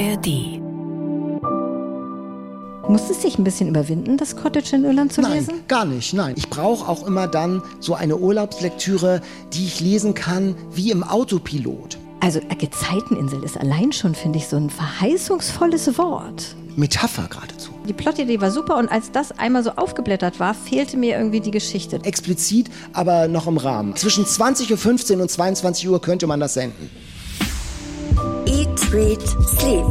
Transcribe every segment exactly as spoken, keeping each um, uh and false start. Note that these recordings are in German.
R D. Musstest du dich ein bisschen überwinden, das Cottage in Irland zu lesen? Nein, gar nicht, nein. Ich brauche auch immer dann so eine Urlaubslektüre, die ich lesen kann wie im Autopilot. Also Gezeiteninsel ist allein schon, finde ich, so ein verheißungsvolles Wort. Metapher geradezu. Die Plotidee war super und als das einmal so aufgeblättert war, fehlte mir irgendwie die Geschichte. Explizit, aber noch im Rahmen. Zwischen zwanzig Uhr fünfzehn und zweiundzwanzig Uhr könnte man das senden. Eat, Read, Sleep.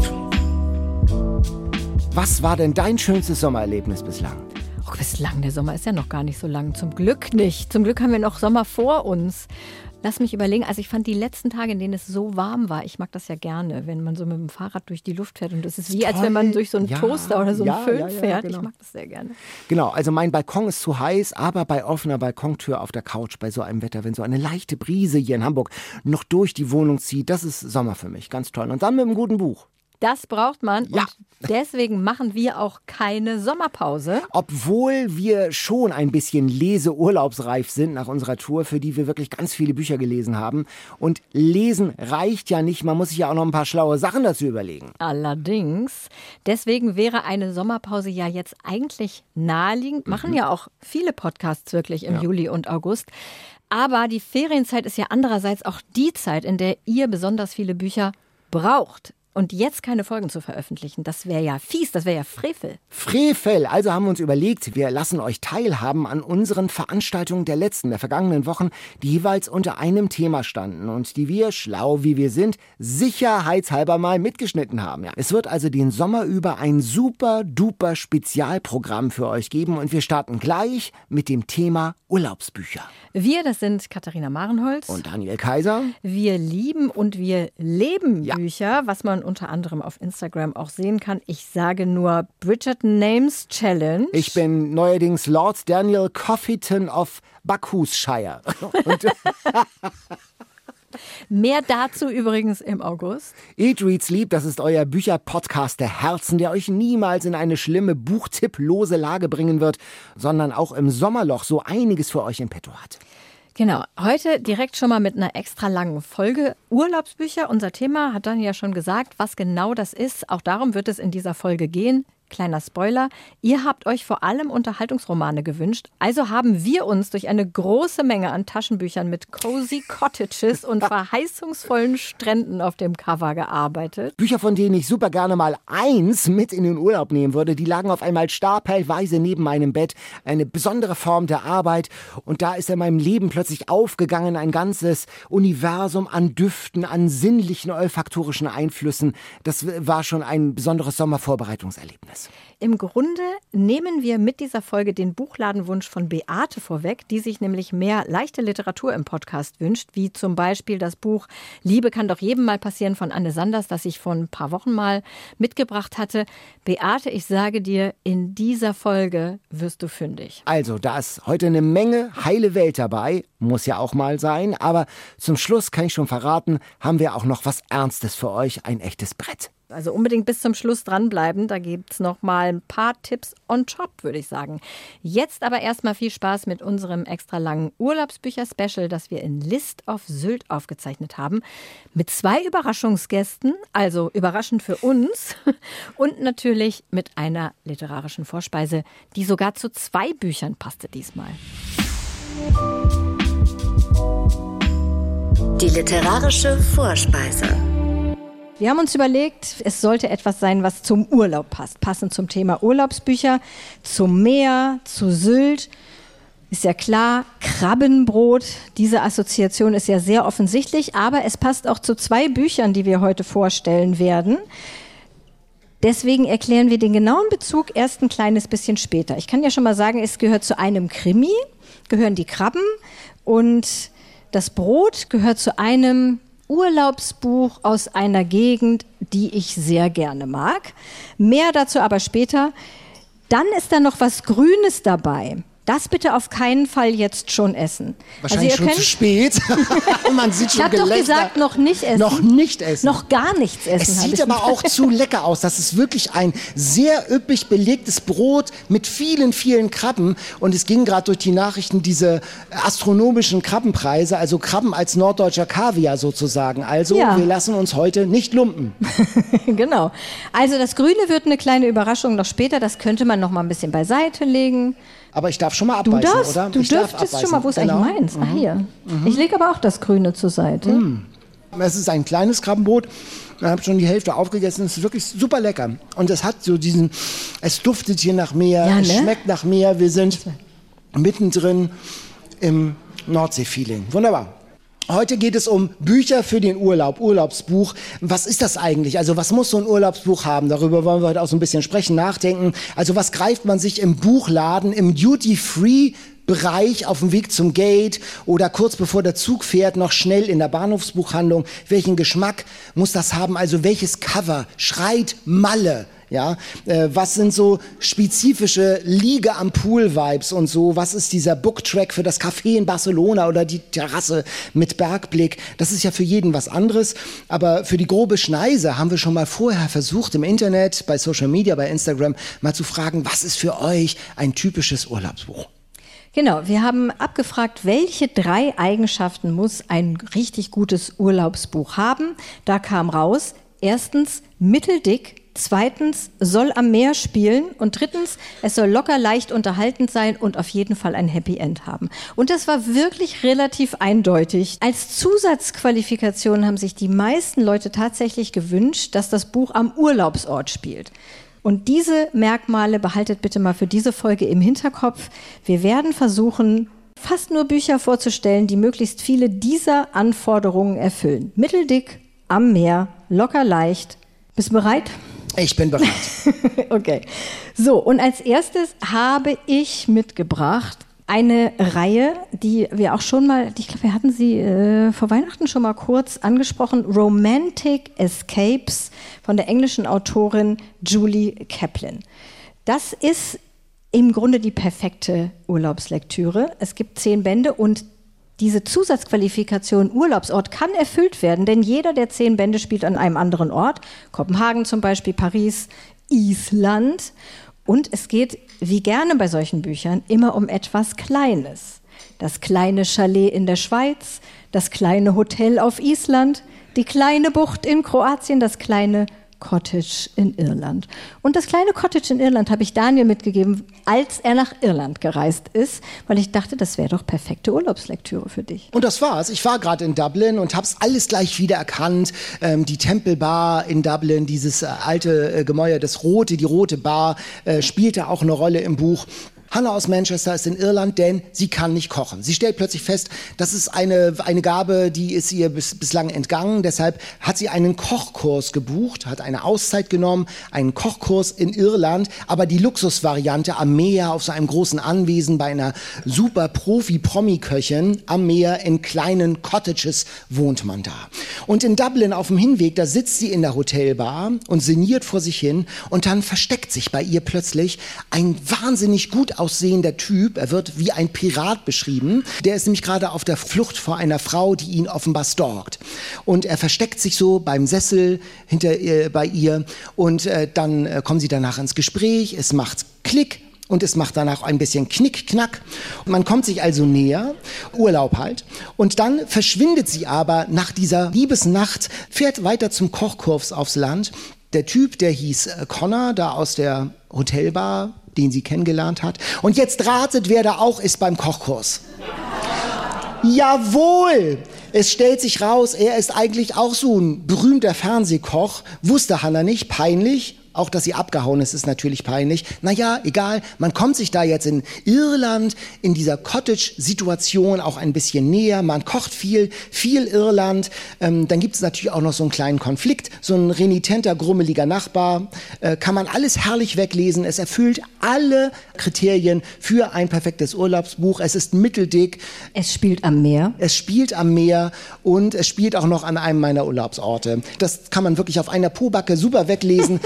Was war denn dein schönstes Sommererlebnis bislang? Oh, bislang, der Sommer ist ja noch gar nicht so lang. Zum Glück nicht. Zum Glück haben wir noch Sommer vor uns. Lass mich überlegen, also ich fand die letzten Tage, in denen es so warm war, ich mag das ja gerne, wenn man so mit dem Fahrrad durch die Luft fährt und es ist wie, als wenn man durch so einen Ja, Toaster oder so einen ja, Föhn ja, ja, fährt. genau. Ich mag das sehr gerne. Genau, also mein Balkon ist zu heiß, aber bei offener Balkontür auf der Couch bei so einem Wetter, wenn so eine leichte Brise hier in Hamburg noch durch die Wohnung zieht, das ist Sommer für mich, ganz toll. Und dann mit einem guten Buch. Das braucht man Ja. und deswegen machen wir auch keine Sommerpause. Obwohl wir schon ein bisschen leseurlaubsreif sind nach unserer Tour, für die wir wirklich ganz viele Bücher gelesen haben. Und lesen reicht ja nicht, man muss sich ja auch noch ein paar schlaue Sachen dazu überlegen. Allerdings, deswegen wäre eine Sommerpause ja jetzt eigentlich naheliegend. Machen ja auch viele Podcasts wirklich im Ja. Juli und August. Aber die Ferienzeit ist ja andererseits auch die Zeit, in der ihr besonders viele Bücher braucht. Und jetzt keine Folgen zu veröffentlichen, das wäre ja fies, das wäre ja Frevel. Frevel, also haben wir uns überlegt, wir lassen euch teilhaben an unseren Veranstaltungen der letzten, der vergangenen Wochen, die jeweils unter einem Thema standen und die wir, schlau wie wir sind, sicherheitshalber mal mitgeschnitten haben. Ja. Es wird also den Sommer über ein super duper Spezialprogramm für euch geben und wir starten gleich mit dem Thema Urlaubsbücher. Wir, das sind Katharina Marenholz. Und Daniel Kaiser. Wir lieben und wir leben Ja. Bücher, was man unter anderem auf Instagram auch sehen kann. Ich sage nur Bridgerton Names Challenge. Ich bin neuerdings Lord Daniel Coffeyton of Buckinghamshire. Und Mehr dazu übrigens im August. Eat, Read, Sleep, das ist euer Bücher-Podcast der Herzen, der euch niemals in eine schlimme, buchtipplose Lage bringen wird, sondern auch im Sommerloch so einiges für euch in petto hat. Genau, heute direkt schon mal mit einer extra langen Folge Urlaubsbücher. Unser Thema hat dann ja schon gesagt, was genau das ist. Auch darum wird es in dieser Folge gehen. Kleiner Spoiler, ihr habt euch vor allem Unterhaltungsromane gewünscht. Also haben wir uns durch eine große Menge an Taschenbüchern mit cozy Cottages und verheißungsvollen Stränden auf dem Cover gearbeitet. Bücher, von denen ich super gerne mal eins mit in den Urlaub nehmen würde, die lagen auf einmal stapelweise neben meinem Bett. Eine besondere Form der Arbeit. Und da ist in meinem Leben plötzlich aufgegangen ein ganzes Universum an Düften, an sinnlichen olfaktorischen Einflüssen. Das war schon ein besonderes Sommervorbereitungserlebnis. Im Grunde nehmen wir mit dieser Folge den Buchladenwunsch von Beate vorweg, die sich nämlich mehr leichte Literatur im Podcast wünscht, wie zum Beispiel das Buch Liebe kann doch jedem mal passieren von Anne Sanders, das ich vor ein paar Wochen mal mitgebracht hatte. Beate, ich sage dir, in dieser Folge wirst du fündig. Also, da ist heute eine Menge heile Welt dabei, muss ja auch mal sein, aber zum Schluss kann ich schon verraten, haben wir auch noch was Ernstes für euch, ein echtes Brett. Also unbedingt bis zum Schluss dranbleiben, da gibt es noch mal ein paar Tipps on top, würde ich sagen. Jetzt aber erstmal viel Spaß mit unserem extra langen Urlaubsbücher-Special, das wir in List auf Sylt aufgezeichnet haben. Mit zwei Überraschungsgästen, also überraschend für uns. Und natürlich mit einer literarischen Vorspeise, die sogar zu zwei Büchern passte diesmal. Die literarische Vorspeise. Wir haben uns überlegt, es sollte etwas sein, was zum Urlaub passt. Passend zum Thema Urlaubsbücher, zum Meer, zu Sylt. Ist ja klar, Krabbenbrot, diese Assoziation ist ja sehr offensichtlich, aber es passt auch zu zwei Büchern, die wir heute vorstellen werden. Deswegen erklären wir den genauen Bezug erst ein kleines bisschen später. Ich kann ja schon mal sagen, es gehört zu einem Krimi, gehören die Krabben und das Brot gehört zu einem Urlaubsbuch aus einer Gegend, die ich sehr gerne mag. Mehr dazu aber später. Dann ist da noch was Grünes dabei. Das bitte auf keinen Fall jetzt schon essen. Wahrscheinlich also ihr schon könnt, zu spät. Man sieht schon ich habe doch Gelächter. gesagt, noch nicht essen. Noch nicht essen. Noch gar nichts essen. Es hab sieht ich aber auch zu lecker aus. Das ist wirklich ein sehr üppig belegtes Brot mit vielen, vielen Krabben. Und es ging gerade durch die Nachrichten diese astronomischen Krabbenpreise, also Krabben als norddeutscher Kaviar sozusagen. Also Ja. wir lassen uns heute nicht lumpen. Genau. Also das Grüne wird eine kleine Überraschung noch später. Das könnte man noch mal ein bisschen beiseite legen. Aber ich darf schon mal Du abbeißen, darfst, oder? du ich darf dürftest abbeißen. schon mal, wo ist Genau. eigentlich meins? Ah, hier. Mhm. Ich lege aber auch das Grüne zur Seite. Mhm. Es ist ein kleines Krabbenbrot. Ich habe schon die Hälfte aufgegessen. Es ist wirklich super lecker. Und es hat so diesen, es duftet hier nach Meer, Ja, es ne? schmeckt nach Meer. Wir sind mittendrin im Nordsee-Feeling. Wunderbar. Heute geht es um Bücher für den Urlaub, Urlaubsbuch. Was ist das eigentlich? Also was muss so ein Urlaubsbuch haben? Darüber wollen wir heute auch so ein bisschen sprechen, nachdenken. Also was greift man sich im Buchladen, im Duty-Free Bereich auf dem Weg zum Gate oder kurz bevor der Zug fährt, noch schnell in der Bahnhofsbuchhandlung? Welchen Geschmack muss das haben? Also welches Cover schreit Malle? Ja, äh, was sind so spezifische Liege am Pool-Vibes und so? Was ist dieser Booktrack für das Café in Barcelona oder die Terrasse mit Bergblick? Das ist ja für jeden was anderes. Aber für die grobe Schneise haben wir schon mal vorher versucht, im Internet, bei Social Media, bei Instagram, mal zu fragen, was ist für euch ein typisches Urlaubsbuch? Genau, wir haben abgefragt, welche drei Eigenschaften muss ein richtig gutes Urlaubsbuch haben. Da kam raus, erstens mitteldick, zweitens soll am Meer spielen und drittens, es soll locker leicht unterhaltend sein und auf jeden Fall ein Happy End haben. Und das war wirklich relativ eindeutig. Als Zusatzqualifikation haben sich die meisten Leute tatsächlich gewünscht, dass das Buch am Urlaubsort spielt. Und diese Merkmale behaltet bitte mal für diese Folge im Hinterkopf. Wir werden versuchen, fast nur Bücher vorzustellen, die möglichst viele dieser Anforderungen erfüllen. Mitteldick, am Meer, locker leicht. Bist du bereit? Ich bin bereit. Okay. So, und als erstes habe ich mitgebracht eine Reihe, die wir auch schon mal, ich glaube, wir hatten sie äh, vor Weihnachten schon mal kurz angesprochen, Romantic Escapes von der englischen Autorin Julie Kaplan. Das ist im Grunde die perfekte Urlaubslektüre. Es gibt zehn Bände und diese Zusatzqualifikation Urlaubsort kann erfüllt werden, denn jeder der zehn Bände spielt an einem anderen Ort. Kopenhagen zum Beispiel, Paris, Island. Und es geht, wie gerne bei solchen Büchern, immer um etwas Kleines. Das kleine Chalet in der Schweiz, das kleine Hotel auf Island, die kleine Bucht in Kroatien, das kleine Cottage in Irland. Und das kleine Cottage in Irland habe ich Daniel mitgegeben, als er nach Irland gereist ist, weil ich dachte, das wäre doch perfekte Urlaubslektüre für dich. Und das war's. Ich war gerade in Dublin und hab's alles gleich wieder erkannt. Ähm, die Temple Bar in Dublin, dieses äh, alte äh, Gemäuer, das rote, die rote Bar, äh, spielte auch eine Rolle im Buch. Hannah aus Manchester ist in Irland, denn sie kann nicht kochen. Sie stellt plötzlich fest, das ist eine, eine Gabe, die ist ihr bis, bislang entgangen. Deshalb hat sie einen Kochkurs gebucht, hat eine Auszeit genommen, einen Kochkurs in Irland, aber die Luxusvariante am Meer, auf so einem großen Anwesen bei einer super Profi-Promi-Köchin am Meer in kleinen Cottages wohnt man da. Und in Dublin auf dem Hinweg, da sitzt sie in der Hotelbar und sinniert vor sich hin und dann versteckt sich bei ihr plötzlich ein wahnsinnig gut aussehender Typ, er wird wie ein Pirat beschrieben, der ist nämlich gerade auf der Flucht vor einer Frau, die ihn offenbar stalkt. Und er versteckt sich so beim Sessel hinter äh, bei ihr und äh, dann äh, kommen sie danach ins Gespräch, es macht Klick und es macht danach ein bisschen Knick-Knack. Man kommt sich also näher, Urlaub halt. Und dann verschwindet sie aber nach dieser Liebesnacht, fährt weiter zum Kochkurs aufs Land. Der Typ, der hieß äh, Connor, da aus der Hotelbar, den sie kennengelernt hat. Und jetzt ratet, wer da auch ist beim Kochkurs. Jawohl! Es stellt sich raus, er ist eigentlich auch so ein berühmter Fernsehkoch. Wusste Hannah nicht, peinlich. Auch, dass sie abgehauen ist, ist natürlich peinlich. Naja, egal, man kommt sich da jetzt in Irland, in dieser Cottage-Situation auch ein bisschen näher. Man kocht viel, viel Irland. Ähm, dann gibt es natürlich auch noch so einen kleinen Konflikt, so ein renitenter, grummeliger Nachbar. Äh, kann man alles herrlich weglesen. Es erfüllt alle Kriterien für ein perfektes Urlaubsbuch. Es ist mitteldick. Es spielt am Meer. Es spielt am Meer und es spielt auch noch an einem meiner Urlaubsorte. Das kann man wirklich auf einer Pobacke super weglesen. Eine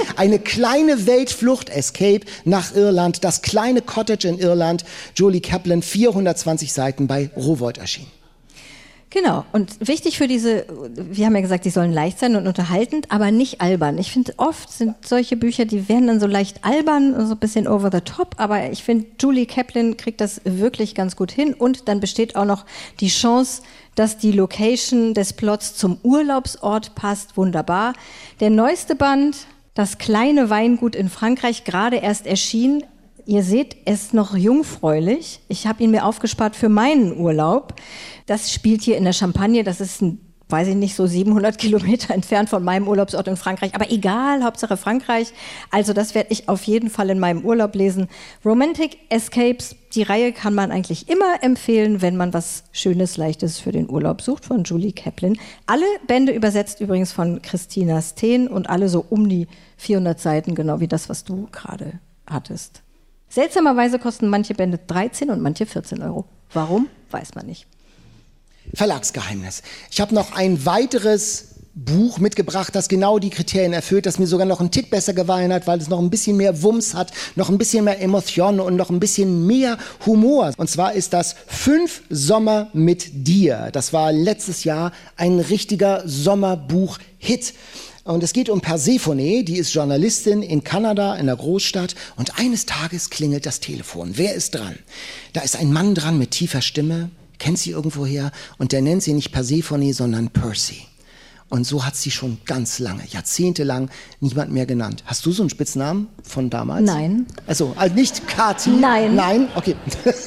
kleine Weltflucht, Escape, nach Irland, das kleine Cottage in Irland. Jolie Kaplan, vierhundertzwanzig Seiten, bei Rowohlt erschienen. Genau. Und wichtig für diese, wir haben ja gesagt, die sollen leicht sein und unterhaltend, aber nicht albern. Ich finde, oft sind solche Bücher, die werden dann so leicht albern, so ein bisschen over the top, aber ich finde, Jolie Kaplan kriegt das wirklich ganz gut hin und dann besteht auch noch die Chance, dass die Location des Plots zum Urlaubsort passt. Wunderbar. Der neueste Band, Das kleine Weingut in Frankreich, gerade erst erschienen. Ihr seht, er ist noch jungfräulich. Ich habe ihn mir aufgespart für meinen Urlaub. Das spielt hier in der Champagne. Das ist ein, weiß ich nicht, so siebenhundert Kilometer entfernt von meinem Urlaubsort in Frankreich. Aber egal, Hauptsache Frankreich. Also das werde ich auf jeden Fall in meinem Urlaub lesen. Romantic Escapes, die Reihe kann man eigentlich immer empfehlen, wenn man was Schönes, Leichtes für den Urlaub sucht, von Jolie Kaplan. Alle Bände übersetzt übrigens von Christina Steen und alle so um die vierhundert Seiten, genau wie das, was du gerade hattest. Seltsamerweise kosten manche Bände dreizehn und manche vierzehn Euro. Warum? Weiß man nicht. Verlagsgeheimnis. Ich habe noch ein weiteres Buch mitgebracht, das genau die Kriterien erfüllt, das mir sogar noch einen Tick besser gefallen hat, weil es noch ein bisschen mehr Wumms hat, noch ein bisschen mehr Emotion und noch ein bisschen mehr Humor. Und zwar ist das Fünf Sommer mit dir. Das war letztes Jahr ein richtiger Sommerbuch-Hit. Und es geht um Persephone, die ist Journalistin in Kanada, in einer Großstadt. Und eines Tages klingelt das Telefon. Wer ist dran? Da ist ein Mann dran mit tiefer Stimme, kennt sie irgendwoher. Und der nennt sie nicht Persephone, sondern Percy. Und so hat sie schon ganz lange, jahrzehntelang niemand mehr genannt. Hast du so einen Spitznamen von damals? Nein. Also, also nicht Kathi? Nein. Nein? Okay.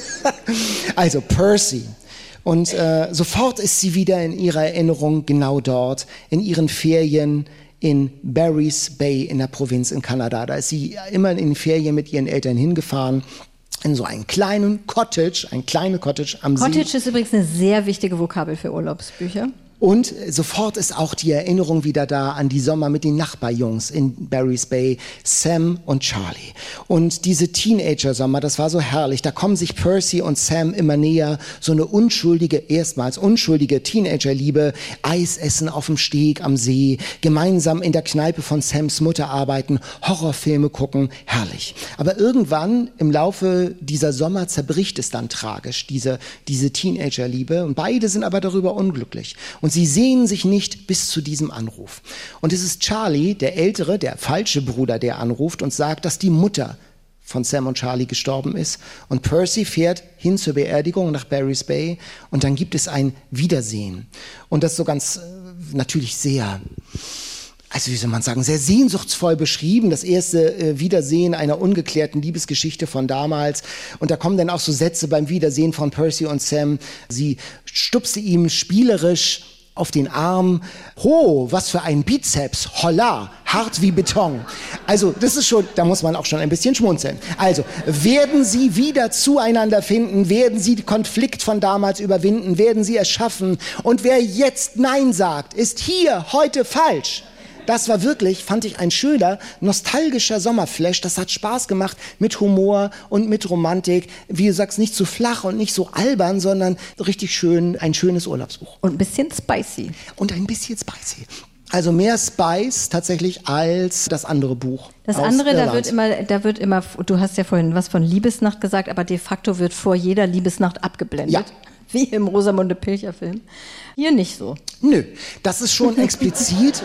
Also Percy. Und äh, sofort ist sie wieder in ihrer Erinnerung genau dort, in ihren Ferien in Barry's Bay in der Provinz in Kanada. Da ist sie immer in den Ferien mit ihren Eltern hingefahren. In so einen kleinen Cottage, ein kleines Cottage am See. Cottage ist übrigens eine sehr wichtige Vokabel für Urlaubsbücher. Und sofort ist auch die Erinnerung wieder da an die Sommer mit den Nachbarjungs in Barry's Bay, Sam und Charlie. Und diese Teenager-Sommer, das war so herrlich. Da kommen sich Percy und Sam immer näher. So eine unschuldige, erstmals unschuldige Teenagerliebe. Eis essen auf dem Steg am See, gemeinsam in der Kneipe von Sams Mutter arbeiten, Horrorfilme gucken. Herrlich. Aber irgendwann im Laufe dieser Sommer zerbricht es dann tragisch, diese, diese Teenagerliebe. Und beide sind aber darüber unglücklich. Und sie sehen sich nicht bis zu diesem Anruf. Und es ist Charlie, der ältere, der falsche Bruder, der anruft und sagt, dass die Mutter von Sam und Charlie gestorben ist. Und Percy fährt hin zur Beerdigung nach Barry's Bay. Und dann gibt es ein Wiedersehen. Und das so ganz äh, natürlich sehr, also wie soll man sagen, sehr sehnsuchtsvoll beschrieben. Das erste äh, Wiedersehen einer ungeklärten Liebesgeschichte von damals. Und da kommen dann auch so Sätze beim Wiedersehen von Percy und Sam. Sie stupste ihm spielerisch auf den Arm. Ho, was für ein Bizeps. Holla, hart wie Beton. Also das ist schon, da muss man auch schon ein bisschen schmunzeln. Also, werden sie wieder zueinander finden? Werden sie den Konflikt von damals überwinden? Werden sie es schaffen? Und wer jetzt Nein sagt, ist hier heute falsch. Das war wirklich, fand ich, ein schöner, nostalgischer Sommerflash. Das hat Spaß gemacht mit Humor und mit Romantik. Wie du sagst, nicht zu flach und nicht so albern, sondern richtig schön, ein schönes Urlaubsbuch. Und ein bisschen spicy. Und ein bisschen spicy. Also mehr Spice tatsächlich als das andere Buch. Das aus andere, Irland. da wird immer, da wird immer, du hast ja vorhin was von Liebesnacht gesagt, aber de facto wird vor jeder Liebesnacht abgeblendet. Ja. Wie im Rosamunde Pilcher-Film. Hier nicht so. Nö, das ist schon explizit.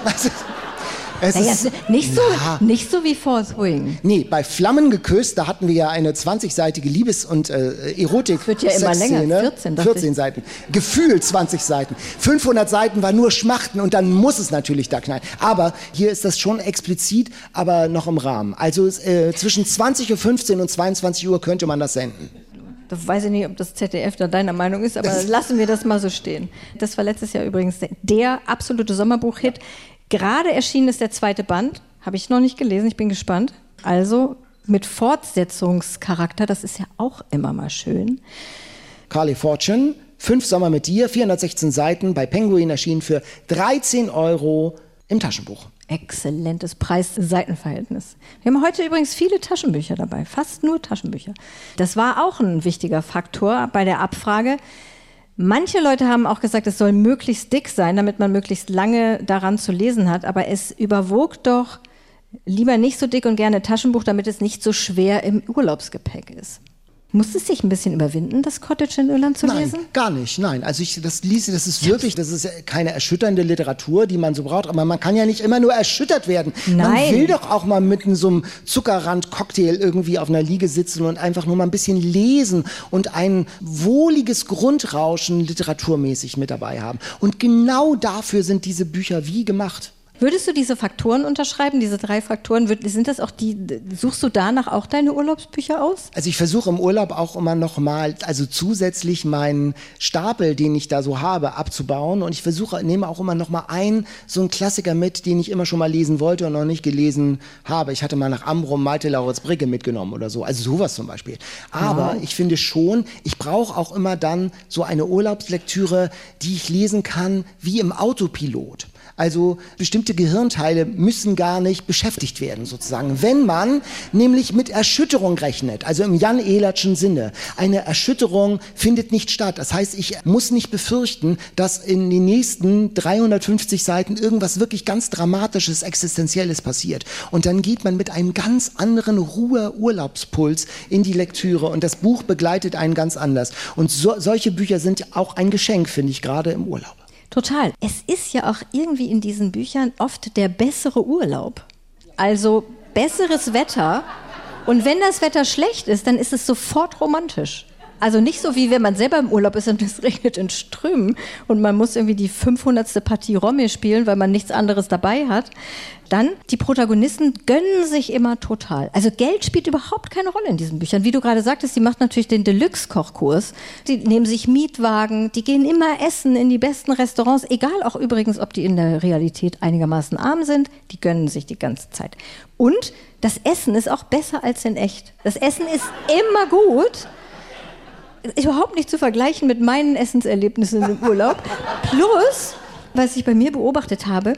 Es Naja, ist, nicht, so, na, nicht so wie Fourth Wing. Nee, bei Flammen geküsst, da hatten wir ja eine zwanzigseitige Liebes- und äh, Erotik. Das wird ja immer länger, vierzehn, dachte vierzehn Seiten. Gefühlt zwanzig Seiten. fünfhundert Seiten war nur Schmachten und dann muss es natürlich da knallen. Aber hier ist das schon explizit, aber noch im Rahmen. Also äh, zwischen zwanzig Uhr fünfzehn und zweiundzwanzig Uhr könnte man das senden. Da weiß ich nicht, ob das Z D F da deiner Meinung ist, aber lassen wir das mal so stehen. Das war letztes Jahr übrigens der absolute Sommerbuch-Hit. Gerade erschienen ist der zweite Band, habe ich noch nicht gelesen, ich bin gespannt. Also mit Fortsetzungscharakter, das ist ja auch immer mal schön. Carly Fortune, Fünf Sommer mit dir, vierhundertsechzehn Seiten, bei Penguin erschienen für dreizehn Euro im Taschenbuch. Exzellentes Preis-Seitenverhältnis. Wir haben heute übrigens viele Taschenbücher dabei, fast nur Taschenbücher. Das war auch ein wichtiger Faktor bei der Abfrage. Manche Leute haben auch gesagt, es soll möglichst dick sein, damit man möglichst lange daran zu lesen hat. Aber es überwog doch Lieber nicht so dick und gerne Taschenbuch, damit es nicht so schwer im Urlaubsgepäck ist. Muss es sich ein bisschen überwinden, das Cottage in Irland zu Nein, lesen? gar nicht, nein. Also ich das lese, das ist wirklich, das ist keine erschütternde Literatur, die man so braucht, aber man kann ja nicht immer nur erschüttert werden. Nein. Man will doch auch mal mit so einem Zuckerrand-Cocktail irgendwie auf einer Liege sitzen und einfach nur mal ein bisschen lesen und ein wohliges Grundrauschen literaturmäßig mit dabei haben. Und genau dafür sind diese Bücher wie gemacht. Würdest du diese Faktoren unterschreiben, diese drei Faktoren? Sind das auch die, suchst du danach auch deine Urlaubsbücher aus? Also ich versuche im Urlaub auch immer noch mal, also zusätzlich meinen Stapel, den ich da so habe, abzubauen. Und ich versuche, nehme auch immer noch mal einen, so einen Klassiker mit, den ich immer schon mal lesen wollte und noch nicht gelesen habe. Ich hatte mal nach Amrum Malte Lauritz Brigge mitgenommen oder so. Also sowas zum Beispiel. Aber wow. Ich finde schon, ich brauche auch immer dann so eine Urlaubslektüre, die ich lesen kann wie im Autopilot. Also bestimmte Gehirnteile müssen gar nicht beschäftigt werden, sozusagen. Wenn man nämlich mit Erschütterung rechnet, also im Jan Ehlertschen Sinne, eine Erschütterung findet nicht statt. Das heißt, ich muss nicht befürchten, dass in den nächsten dreihundertfünfzig Seiten irgendwas wirklich ganz Dramatisches, Existenzielles passiert. Und dann geht man mit einem ganz anderen Ruhe-Urlaubspuls in die Lektüre und das Buch begleitet einen ganz anders. Und so, solche Bücher sind auch ein Geschenk, finde ich, gerade im Urlaub. Total. Es ist ja auch irgendwie in diesen Büchern oft der bessere Urlaub. Also besseres Wetter. Und wenn das Wetter schlecht ist, dann ist es sofort romantisch. Also nicht so, wie wenn man selber im Urlaub ist und es regnet in Strömen und man muss irgendwie die fünfhundertste Partie Romy spielen, weil man nichts anderes dabei hat. Dann, die Protagonisten gönnen sich immer total. Also Geld spielt überhaupt keine Rolle in diesen Büchern. Wie du gerade sagtest, die macht natürlich den Deluxe-Kochkurs. Die nehmen sich Mietwagen, die gehen immer essen in die besten Restaurants, egal auch übrigens, ob die in der Realität einigermaßen arm sind, die gönnen sich die ganze Zeit. Und das Essen ist auch besser als in echt. Das Essen ist immer gut. Überhaupt nicht zu vergleichen mit meinen Essenserlebnissen im Urlaub. Plus, was ich bei mir beobachtet habe,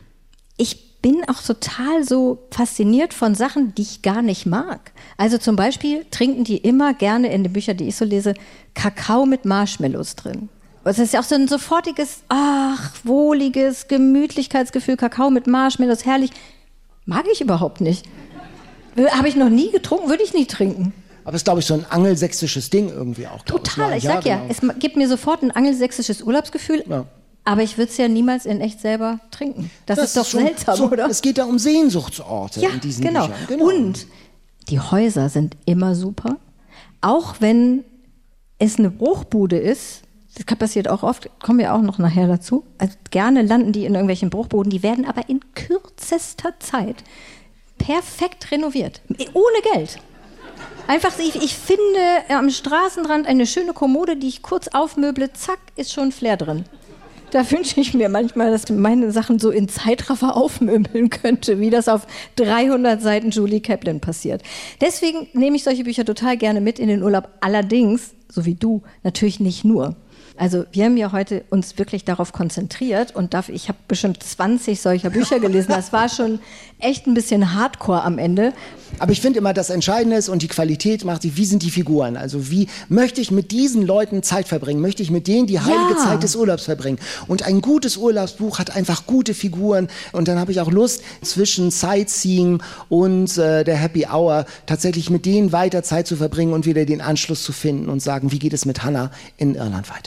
ich bin auch total so fasziniert von Sachen, die ich gar nicht mag. Also zum Beispiel trinken die immer gerne in den Büchern, die ich so lese, Kakao mit Marshmallows drin. Das ist ja auch so ein sofortiges, ach, wohliges Gemütlichkeitsgefühl, Kakao mit Marshmallows, herrlich. Mag ich überhaupt nicht. Habe ich noch nie getrunken, würde ich nie trinken. Aber es ist, glaube ich, so ein angelsächsisches Ding irgendwie auch. Total, ich, ich sag ja, ja genau. Es gibt mir sofort ein angelsächsisches Urlaubsgefühl, ja. Aber ich würde es ja niemals in echt selber trinken. Das, das ist doch ist schon, seltsam, so, oder? Es geht da um Sehnsuchtsorte ja, in diesen genau. Büchern. Genau. Und die Häuser sind immer super, auch wenn es eine Bruchbude ist. Das passiert auch oft, kommen wir auch noch nachher dazu. Also gerne landen die in irgendwelchen Bruchbuden, die werden aber in kürzester Zeit perfekt renoviert, ohne Geld. Einfach, ich, ich finde am Straßenrand eine schöne Kommode, die ich kurz aufmöble, zack, ist schon Flair drin. Da wünsche ich mir manchmal, dass meine Sachen so in Zeitraffer aufmöbeln könnte, wie das auf dreihundert Seiten Julie Kaplan passiert. Deswegen nehme ich solche Bücher total gerne mit in den Urlaub. Allerdings, so wie du, natürlich nicht nur. Also wir haben ja heute uns wirklich darauf konzentriert und dafür, ich habe bestimmt zwanzig solcher Bücher gelesen. Das war schon echt ein bisschen Hardcore am Ende. Aber ich finde immer, das Entscheidende ist und die Qualität macht sich, wie sind die Figuren? Also wie möchte ich mit diesen Leuten Zeit verbringen? Möchte ich mit denen die heilige ja. Zeit des Urlaubs verbringen? Und ein gutes Urlaubsbuch hat einfach gute Figuren. Und dann habe ich auch Lust, zwischen Sightseeing und äh, der Happy Hour tatsächlich mit denen weiter Zeit zu verbringen und wieder den Anschluss zu finden und sagen, wie geht es mit Hannah in Irland weiter?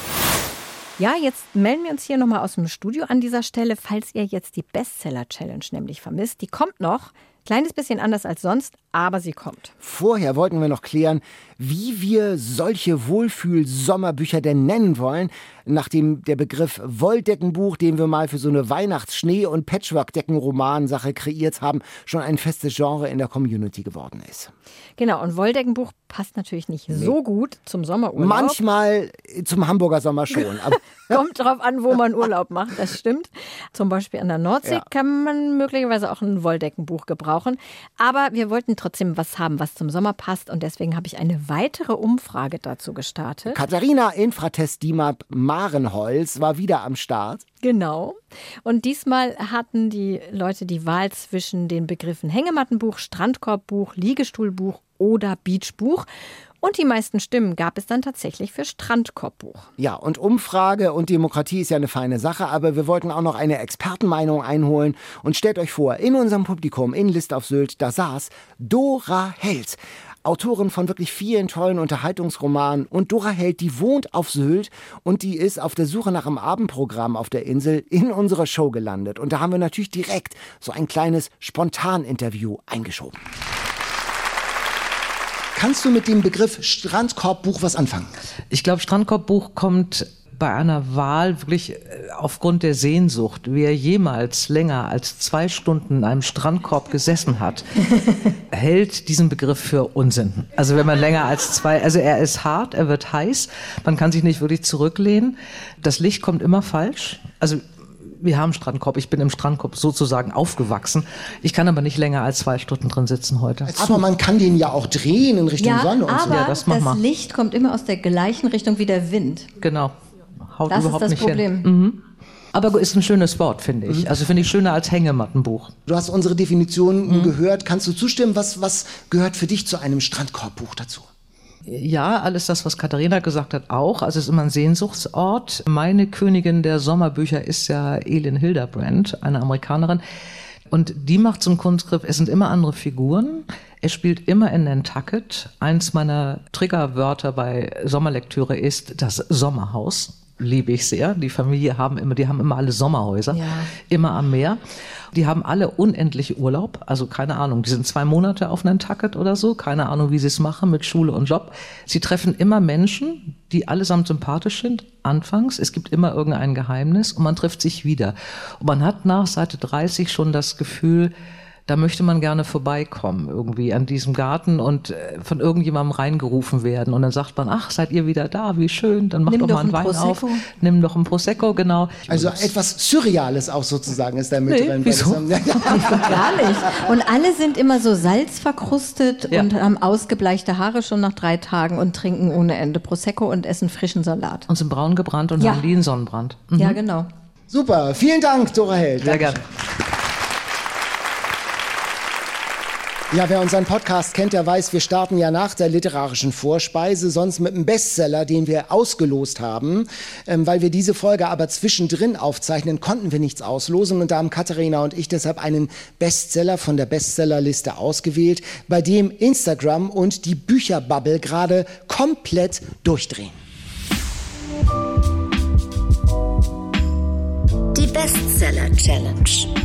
Ja, jetzt melden wir uns hier nochmal aus dem Studio an dieser Stelle, falls ihr jetzt die Bestseller-Challenge nämlich vermisst. Die kommt noch. Kleines bisschen anders als sonst, aber sie kommt. Vorher wollten wir noch klären, wie wir solche Wohlfühl-Sommerbücher denn nennen wollen, nachdem der Begriff Wolldeckenbuch, den wir mal für so eine Weihnachts-Schnee- und Patchwork-Decken-Roman-Sache kreiert haben, schon ein festes Genre in der Community geworden ist. Genau, und Wolldeckenbuch passt natürlich nicht nee. so gut zum Sommerurlaub. Manchmal zum Hamburger Sommer schon. Aber kommt drauf an, wo man Urlaub macht, das stimmt. Zum Beispiel an der Nordsee ja. kann man möglicherweise auch ein Wolldeckenbuch gebrauchen. Aber wir wollten trotzdem was haben, was zum Sommer passt. Und deswegen habe ich eine weitere Umfrage dazu gestartet. Katharina Infratest Diemab Marenholz war wieder am Start. Genau. Und diesmal hatten die Leute die Wahl zwischen den Begriffen Hängemattenbuch, Strandkorbbuch, Liegestuhlbuch oder Beachbuch. Und die meisten Stimmen gab es dann tatsächlich für Strandkorbbuch. Ja, und Umfrage und Demokratie ist ja eine feine Sache, aber wir wollten auch noch eine Expertenmeinung einholen. Und stellt euch vor, in unserem Publikum in List auf Sylt, da saß Dora Held. Autorin von wirklich vielen tollen Unterhaltungsromanen. Und Dora Held, die wohnt auf Sylt und die ist auf der Suche nach einem Abendprogramm auf der Insel in unserer Show gelandet. Und da haben wir natürlich direkt so ein kleines Spontaninterview eingeschoben. Kannst du mit dem Begriff Strandkorbbuch was anfangen? Ich glaube, Strandkorbbuch kommt bei einer Wahl wirklich aufgrund der Sehnsucht. Wer jemals länger als zwei Stunden in einem Strandkorb gesessen hat, hält diesen Begriff für Unsinn. Also wenn man länger als zwei, also er ist hart, er wird heiß, man kann sich nicht wirklich zurücklehnen. Das Licht kommt immer falsch. Also wir haben Strandkorb, ich bin im Strandkorb sozusagen aufgewachsen. Ich kann aber nicht länger als zwei Stunden drin sitzen heute. Aber man kann den ja auch drehen in Richtung ja, Sonne und aber so. Ja, das mach das mal. Licht kommt immer aus der gleichen Richtung wie der Wind. Genau. Haut Das ist überhaupt das nicht Problem. hin. Mhm. Aber ist ein schönes Wort, finde ich. Also finde ich schöner als Hängemattenbuch. Du hast unsere Definition mhm. gehört. Kannst du zustimmen? Was, was gehört für dich zu einem Strandkorbbuch dazu? Ja, alles das, was Katharina gesagt hat, auch. Also es ist immer ein Sehnsuchtsort. Meine Königin der Sommerbücher ist ja Elin Hilderbrand, eine Amerikanerin. Und die macht so einen Kunstgriff. Es sind immer andere Figuren. Es spielt immer in Nantucket. Eins meiner Triggerwörter bei Sommerlektüre ist das Sommerhaus. Liebe ich sehr. Die Familie haben immer, die haben immer alle Sommerhäuser. Ja. Immer am Meer. Die haben alle unendlich Urlaub. Also keine Ahnung, die sind zwei Monate auf Nantucket oder so. Keine Ahnung, wie sie es machen mit Schule und Job. Sie treffen immer Menschen, die allesamt sympathisch sind. Anfangs. Es gibt immer irgendein Geheimnis und man trifft sich wieder. Und man hat nach Seite dreißig schon das Gefühl, da möchte man gerne vorbeikommen irgendwie an diesem Garten und äh, von irgendjemandem reingerufen werden. Und dann sagt man, ach, seid ihr wieder da, wie schön, dann macht doch mal einen Wein auf. Nimm doch einen Prosecco, genau. Also etwas Surreales auch sozusagen ist da mit nee, drin. Wieso? Weil das, Gar nicht. Und alle sind immer so salzverkrustet Ja. und haben ausgebleichte Haare schon nach drei Tagen und trinken ohne Ende Prosecco und essen frischen Salat. Und sind braun gebrannt und Ja. haben die einen Sonnenbrand. Mhm. Ja, genau. Super, vielen Dank, Dora Held. Sehr gerne. Ja, wer unseren Podcast kennt, der weiß, wir starten ja nach der literarischen Vorspeise, sonst mit einem Bestseller, den wir ausgelost haben. Ähm, weil wir diese Folge aber zwischendrin aufzeichnen, konnten wir nichts auslosen. Und da haben Katharina und ich deshalb einen Bestseller von der Bestsellerliste ausgewählt, bei dem Instagram und die Bücherbubble gerade komplett durchdrehen. Die Bestseller-Challenge.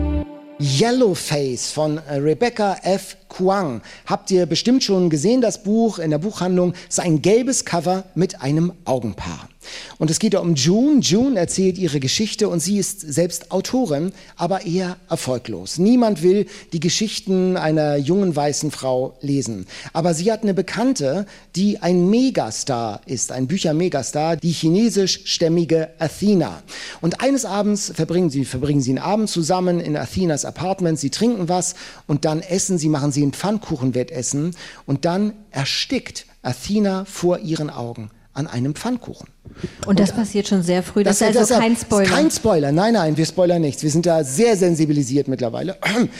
Yellowface von Rebecca F. Kuang. Habt ihr bestimmt schon gesehen, das Buch in der Buchhandlung. Es ist ein gelbes Cover mit einem Augenpaar. Und es geht um June. June erzählt ihre Geschichte und sie ist selbst Autorin, aber eher erfolglos. Niemand will die Geschichten einer jungen weißen Frau lesen. Aber sie hat eine Bekannte, die ein Megastar ist, ein Büchermegastar, die chinesischstämmige Athena. Und eines Abends verbringen sie, verbringen sie einen Abend zusammen in Athenas Apartment. Sie trinken was und dann essen sie, machen sie ein Pfannkuchenwettessen und dann erstickt Athena vor ihren Augen an einem Pfannkuchen. Und das und, passiert schon sehr früh. Das, das ist also das kein Spoiler. Ist kein Spoiler. Nein, nein, wir spoilern nichts. Wir sind da sehr sensibilisiert mittlerweile.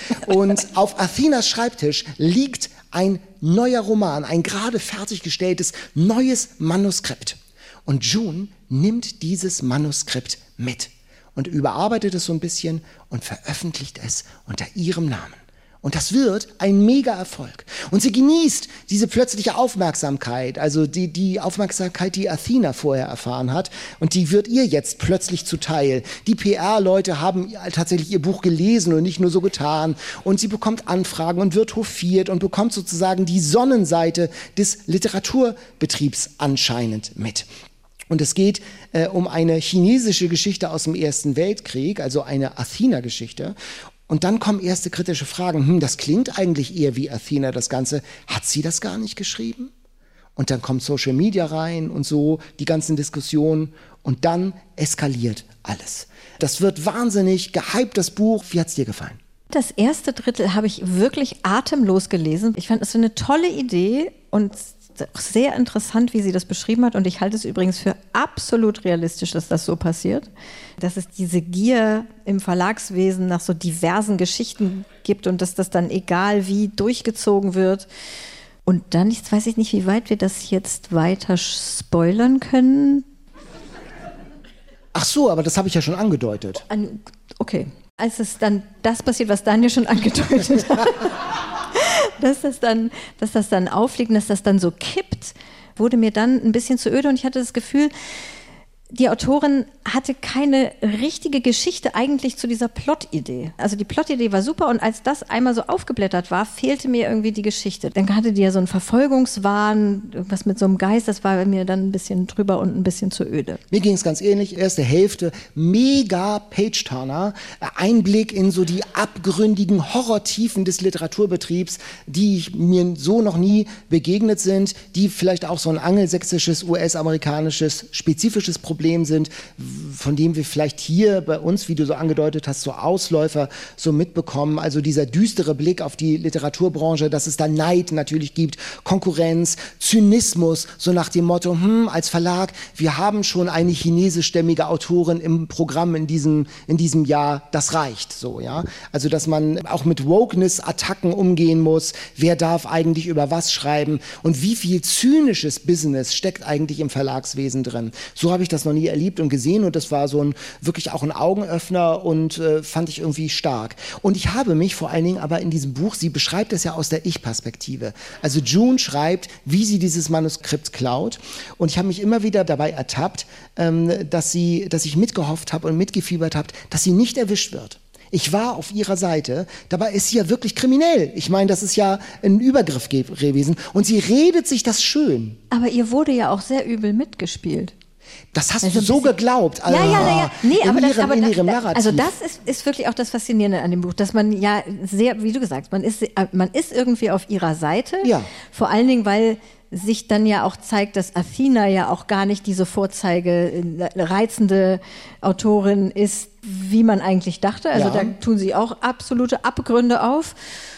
Und auf Athenas Schreibtisch liegt ein neuer Roman, ein gerade fertiggestelltes neues Manuskript. Und June nimmt dieses Manuskript mit und überarbeitet es so ein bisschen und veröffentlicht es unter ihrem Namen. Und das wird ein Mega-Erfolg. Und sie genießt diese plötzliche Aufmerksamkeit, also die, die Aufmerksamkeit, die Athena vorher erfahren hat. Und die wird ihr jetzt plötzlich zuteil. Die P R-Leute haben tatsächlich ihr Buch gelesen und nicht nur so getan. Und sie bekommt Anfragen und wird hofiert und bekommt sozusagen die Sonnenseite des Literaturbetriebs anscheinend mit. Und es geht äh, um eine chinesische Geschichte aus dem Ersten Weltkrieg, also eine Athena-Geschichte. Und dann kommen erste kritische Fragen. Hm, das klingt eigentlich eher wie Athena, das Ganze. Hat sie das gar nicht geschrieben? Und dann kommt Social Media rein und so, die ganzen Diskussionen. Und dann eskaliert alles. Das wird wahnsinnig gehypt, das Buch. Wie hat's dir gefallen? Das erste Drittel habe ich wirklich atemlos gelesen. Ich fand es eine tolle Idee und sehr interessant, wie sie das beschrieben hat. Und ich halte es übrigens für absolut realistisch, dass das so passiert. Dass es diese Gier im Verlagswesen nach so diversen Geschichten gibt und dass das dann egal wie durchgezogen wird. Und dann, jetzt weiß ich nicht, wie weit wir das jetzt weiter spoilern können. Ach so, aber das habe ich ja schon angedeutet. Okay, als es dann das passiert, was Daniel schon angedeutet hat, dass das dann, dass das dann aufliegt und dass das dann so kippt, wurde mir dann ein bisschen zu öde und ich hatte das Gefühl, die Autorin hatte keine richtige Geschichte eigentlich zu dieser Plot-Idee. Also die Plot-Idee war super und als das einmal so aufgeblättert war, fehlte mir irgendwie die Geschichte. Dann hatte die ja so einen Verfolgungswahn, irgendwas mit so einem Geist, das war mir dann ein bisschen drüber und ein bisschen zu öde. Mir ging es ganz ähnlich, erste Hälfte, mega Page-Turner, Einblick in so die abgründigen Horrortiefen des Literaturbetriebs, die mir so noch nie begegnet sind, die vielleicht auch so ein angelsächsisches, U S-amerikanisches, spezifisches Problem sind, von dem wir vielleicht hier bei uns, wie du so angedeutet hast, so Ausläufer so mitbekommen. Also dieser düstere Blick auf die Literaturbranche, dass es da Neid natürlich gibt, Konkurrenz, Zynismus, so nach dem Motto, hm, als Verlag, wir haben schon eine chinesischstämmige Autorin im Programm in diesem, in diesem Jahr, das reicht so, ja. Also, dass man auch mit Wokeness-Attacken umgehen muss, wer darf eigentlich über was schreiben und wie viel zynisches Business steckt eigentlich im Verlagswesen drin. So habe ich das noch nie erlebt und gesehen und das war so ein wirklich auch ein Augenöffner und äh, fand ich irgendwie stark. Und ich habe mich vor allen Dingen aber in diesem Buch, sie beschreibt es ja aus der Ich-Perspektive. Also June schreibt, wie sie dieses Manuskript klaut und ich habe mich immer wieder dabei ertappt, ähm, dass sie, dass ich mitgehofft habe und mitgefiebert habe, dass sie nicht erwischt wird. Ich war auf ihrer Seite, dabei ist sie ja wirklich kriminell. Ich meine, das ist ja ein Übergriff gewesen und sie redet sich das schön. Aber ihr wurde ja auch sehr übel mitgespielt. Das hast also du so geglaubt. Also, ja, ja, ja, ja. Nee, aber das, aber in ihrem das, Narrativ. also das ist, ist wirklich auch das Faszinierende an dem Buch, dass man ja sehr, wie du gesagt hast, man ist, man ist irgendwie auf ihrer Seite. Ja. Vor allen Dingen, weil sich dann ja auch zeigt, dass Athena ja auch gar nicht diese Vorzeige reizende Autorin ist, wie man eigentlich dachte. Also ja. da tun sie auch absolute Abgründe auf.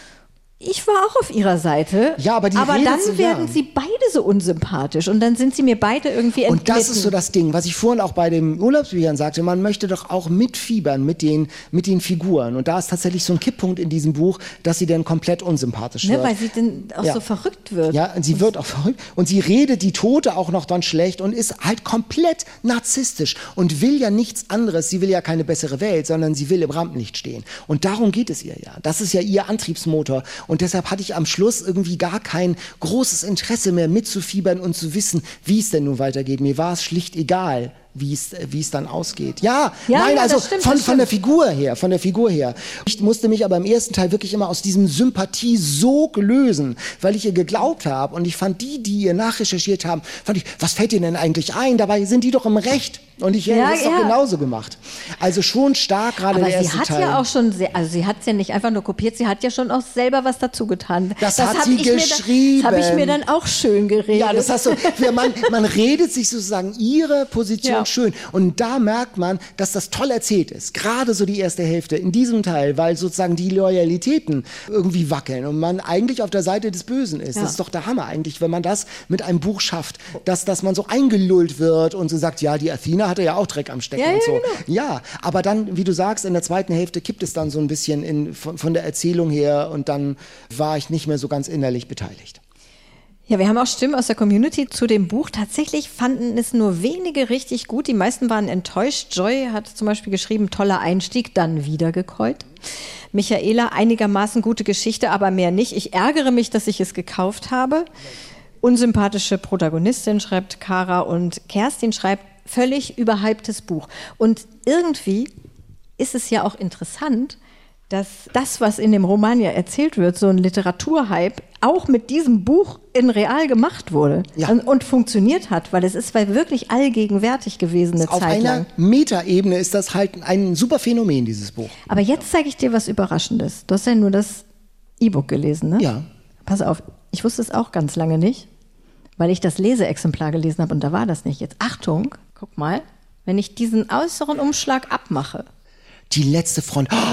Ich war auch auf ihrer Seite, ja, aber, die aber dann so, werden ja. sie beide so unsympathisch und dann sind sie mir beide irgendwie entglitten. Und das ist so das Ding, was ich vorhin auch bei den Urlaubsbüchern sagte, man möchte doch auch mitfiebern mit den, mit den Figuren und da ist tatsächlich so ein Kipppunkt in diesem Buch, dass sie dann komplett unsympathisch ne, wird. Weil sie dann auch ja. so verrückt wird. Ja, und sie wird auch verrückt und sie redet die Tote auch noch dann schlecht und ist halt komplett narzisstisch und will ja nichts anderes, sie will ja keine bessere Welt, sondern sie will im Rampenlicht stehen und darum geht es ihr ja. Das ist ja ihr Antriebsmotor und deshalb hatte ich am Schluss irgendwie gar kein großes Interesse mehr mitzufiebern und zu wissen, wie es denn nun weitergeht. Mir war es schlicht egal, wie es, wie es dann ausgeht. Ja, ja nein, ja, also stimmt, von, von der Figur her, von der Figur her. Ich musste mich aber im ersten Teil wirklich immer aus diesem Sympathiesog lösen, weil ich ihr geglaubt habe und ich fand die, die ihr nachrecherchiert haben, fand ich, was fällt ihnen denn eigentlich ein? Dabei sind die doch im Recht. Und ich hätte ja, das ja. doch genauso gemacht. Also schon stark, gerade der erste Aber sie hat Teil. ja auch schon, sehr, also sie hat es ja nicht einfach nur kopiert, sie hat ja schon auch selber was dazu getan. Das, das hat hab sie ich geschrieben. Mir dann, das habe ich mir dann auch schön geredet. Ja, das hast du. Man, man redet sich sozusagen ihre Position ja. schön. Und da merkt man, dass das toll erzählt ist. Gerade so die erste Hälfte in diesem Teil, weil sozusagen die Loyalitäten irgendwie wackeln und man eigentlich auf der Seite des Bösen ist. Ja. Das ist doch der Hammer eigentlich, wenn man das mit einem Buch schafft, dass, dass man so eingelullt wird und so sagt, ja, die Athena hatte ja auch Dreck am Stecken ja, und so. Ja, genau. ja, aber dann, wie du sagst, in der zweiten Hälfte kippt es dann so ein bisschen in, von, von der Erzählung her und dann war ich nicht mehr so ganz innerlich beteiligt. Ja, wir haben auch Stimmen aus der Community zu dem Buch. Tatsächlich fanden es nur wenige richtig gut. Die meisten waren enttäuscht. Joy hat zum Beispiel geschrieben, toller Einstieg, dann wieder gekäut. Michaela, einigermaßen gute Geschichte, aber mehr nicht. Ich ärgere mich, dass ich es gekauft habe. Unsympathische Protagonistin, schreibt Kara, und Kerstin schreibt, völlig überhyptes Buch. Und irgendwie ist es ja auch interessant, dass das, was in dem Roman ja erzählt wird, so ein Literaturhype, auch mit diesem Buch in real gemacht wurde ja. und, und funktioniert hat, weil es ist wirklich allgegenwärtig gewesen eine Auf Zeit lang. Auf einer Metaebene ist das halt ein super Phänomen, dieses Buch. Aber jetzt zeige ich dir was Überraschendes. Du hast ja nur das E-Book gelesen, ne? Ja. Pass auf, ich wusste es auch ganz lange nicht, weil ich das Leseexemplar gelesen habe und da war das nicht. Jetzt Achtung, guck mal, wenn ich diesen äußeren Umschlag abmache. Die letzte Front. Oh,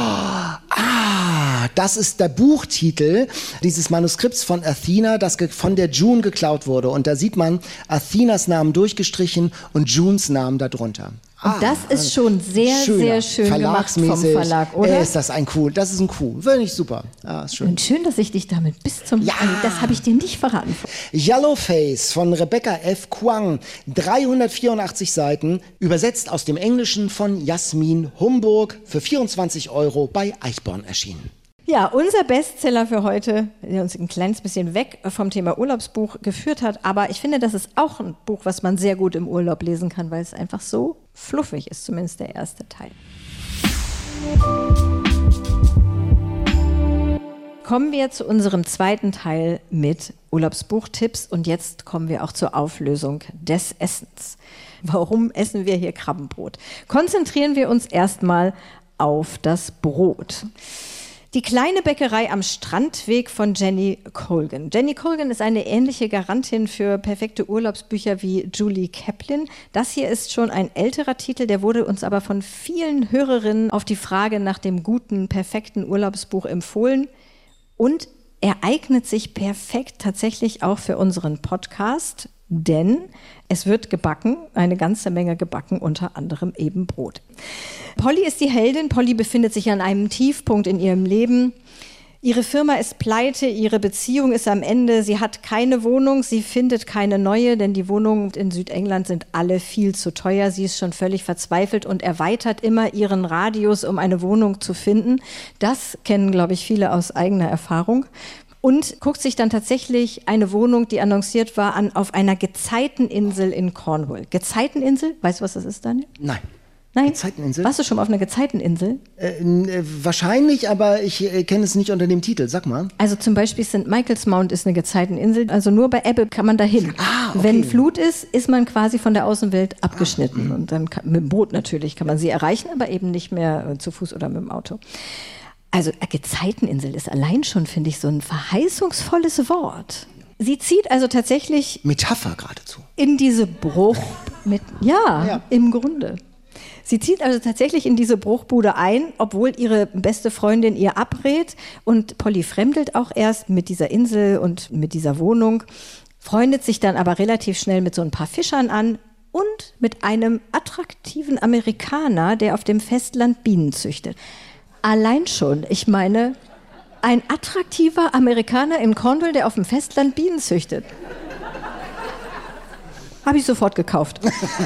ah, das ist der Buchtitel dieses Manuskripts von Athena, das von der June geklaut wurde. Und da sieht man Athenas Namen durchgestrichen und Junes Namen darunter. Und das ist schon sehr, schöner, sehr schön gemacht vom Verlag, oder? Ist das ein Coup? Das ist ein Coup. Finde ich super. Ja, ist schön. Und schön, dass ich dich damit bis zum... Ja. Also das habe ich dir nicht verraten. Yellowface von Rebecca F. Kuang. dreihundertvierundachtzig Seiten. Übersetzt aus dem Englischen von Jasmin Humburg. Für vierundzwanzig Euro bei Eichborn erschienen. Ja, unser Bestseller für heute, der uns ein kleines bisschen weg vom Thema Urlaubsbuch geführt hat. Aber ich finde, das ist auch ein Buch, was man sehr gut im Urlaub lesen kann, weil es einfach so fluffig ist, zumindest der erste Teil. Kommen wir zu unserem zweiten Teil mit Urlaubsbuchtipps und jetzt kommen wir auch zur Auflösung des Essens. Warum essen wir hier Krabbenbrot? Konzentrieren wir uns erstmal auf das Brot. Die kleine Bäckerei am Strandweg von Jenny Colgan. Jenny Colgan ist eine ähnliche Garantin für perfekte Urlaubsbücher wie Julie Kaplan. Das hier ist schon ein älterer Titel, der wurde uns aber von vielen Hörerinnen auf die Frage nach dem guten, perfekten Urlaubsbuch empfohlen. Und er eignet sich perfekt tatsächlich auch für unseren Podcast, denn es wird gebacken, eine ganze Menge gebacken, unter anderem eben Brot. Polly ist die Heldin. Polly befindet sich an einem Tiefpunkt in ihrem Leben. Ihre Firma ist pleite, ihre Beziehung ist am Ende. Sie hat keine Wohnung, sie findet keine neue, denn die Wohnungen in Südengland sind alle viel zu teuer. Sie ist schon völlig verzweifelt und erweitert immer ihren Radius, um eine Wohnung zu finden. Das kennen, glaube ich, viele aus eigener Erfahrung. Und guckt sich dann tatsächlich eine Wohnung, die annonciert war, an auf einer Gezeiteninsel in Cornwall. Gezeiteninsel? Weißt du, was das ist, Daniel? Nein. Nein? Gezeiteninsel? Warst du schon mal auf einer Gezeiteninsel? Äh, äh, wahrscheinlich, aber ich äh, kenne es nicht unter dem Titel. Sag mal. Also zum Beispiel Sankt Michael's Mount ist eine Gezeiteninsel. Also nur bei Ebbe kann man da hin. Ah, okay. Wenn Flut ist, ist man quasi von der Außenwelt abgeschnitten. Ah, und dann kann, mit dem Boot natürlich kann man sie erreichen, aber eben nicht mehr äh, zu Fuß oder mit dem Auto. Also Gezeiteninsel ist allein schon, finde ich, so ein verheißungsvolles Wort. Sie zieht also tatsächlich... Metapher geradezu. In diese Bruch... mit ja, ja, im Grunde. Sie zieht also tatsächlich in diese Bruchbude ein, obwohl ihre beste Freundin ihr abrät. Und Polly fremdelt auch erst mit dieser Insel und mit dieser Wohnung, freundet sich dann aber relativ schnell mit so ein paar Fischern an und mit einem attraktiven Amerikaner, der auf dem Festland Bienen züchtet. Allein schon, ich meine, ein attraktiver Amerikaner in Cornwall, der auf dem Festland Bienen züchtet. Habe ich sofort gekauft.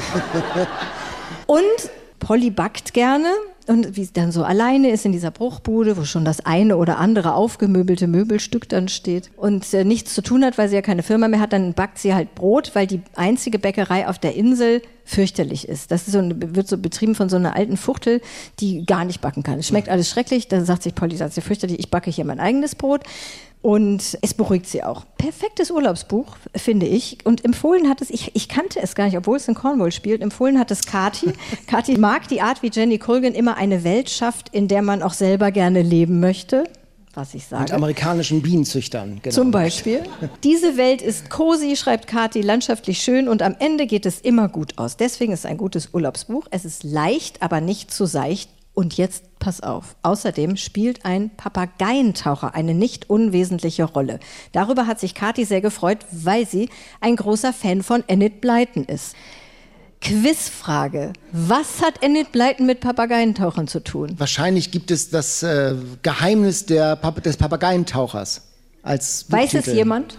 Und Polly backt gerne. Und wie sie dann so alleine ist in dieser Bruchbude, wo schon das eine oder andere aufgemöbelte Möbelstück dann steht und äh, nichts zu tun hat, weil sie ja keine Firma mehr hat, dann backt sie halt Brot, weil die einzige Bäckerei auf der Insel fürchterlich ist. Das ist so ein, wird so betrieben von so einer alten Fuchtel, die gar nicht backen kann. Es schmeckt alles schrecklich. Dann sagt sich Polly, das ist ja fürchterlich, ich backe hier mein eigenes Brot. Und es beruhigt sie auch. Perfektes Urlaubsbuch, finde ich. Und empfohlen hat es, ich, ich kannte es gar nicht, obwohl es in Cornwall spielt, empfohlen hat es Kathi. Kathi mag die Art, wie Jenny Colgan immer eine Welt schafft, in der man auch selber gerne leben möchte. Was ich sage. Mit amerikanischen Bienenzüchtern. Genau. Zum Beispiel. Diese Welt ist cozy, schreibt Kathi, landschaftlich schön und am Ende geht es immer gut aus. Deswegen ist es ein gutes Urlaubsbuch. Es ist leicht, aber nicht zu seicht. Und jetzt pass auf. Außerdem spielt ein Papageientaucher eine nicht unwesentliche Rolle. Darüber hat sich Kathi sehr gefreut, weil sie ein großer Fan von Enid Blyton ist. Quizfrage. Was hat Enid Blyton mit Papageientauchern zu tun? Wahrscheinlich gibt es das äh, Geheimnis der Pap- des Papageientauchers als Buchtitel. Weiß es jemand?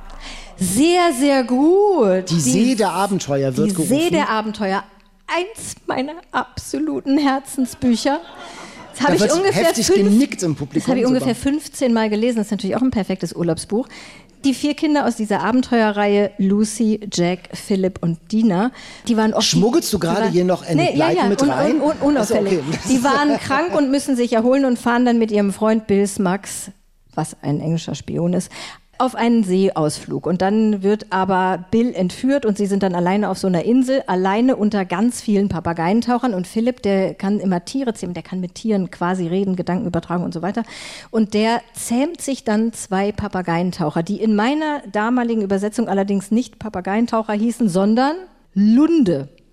Sehr, sehr gut. Die, die See der Abenteuer wird die gerufen. Die See der Abenteuer. Eins meiner absoluten Herzensbücher. Das habe da ich ungefähr heftig fünf, genickt im Publikum. Das habe ich ungefähr fünfzehn Mal gelesen. Das ist natürlich auch ein perfektes Urlaubsbuch. Die vier Kinder aus dieser Abenteuerreihe, Lucy, Jack, Philipp und Dina, die waren oft... Schmuggelst du gerade hier noch Enid Blyton ja, ja, mit un, rein? Un, un, unauffällig. Also, okay. Die waren krank und müssen sich erholen und fahren dann mit ihrem Freund Bill Smugs, was ein englischer Spion ist, auf einen Seeausflug. Und dann wird aber Bill entführt und sie sind dann alleine auf so einer Insel, alleine unter ganz vielen Papageientauchern. Und Philipp, der kann immer Tiere zähmen, der kann mit Tieren quasi reden, Gedanken übertragen und so weiter. Und der zähmt sich dann zwei Papageientaucher, die in meiner damaligen Übersetzung allerdings nicht Papageientaucher hießen, sondern Lunde.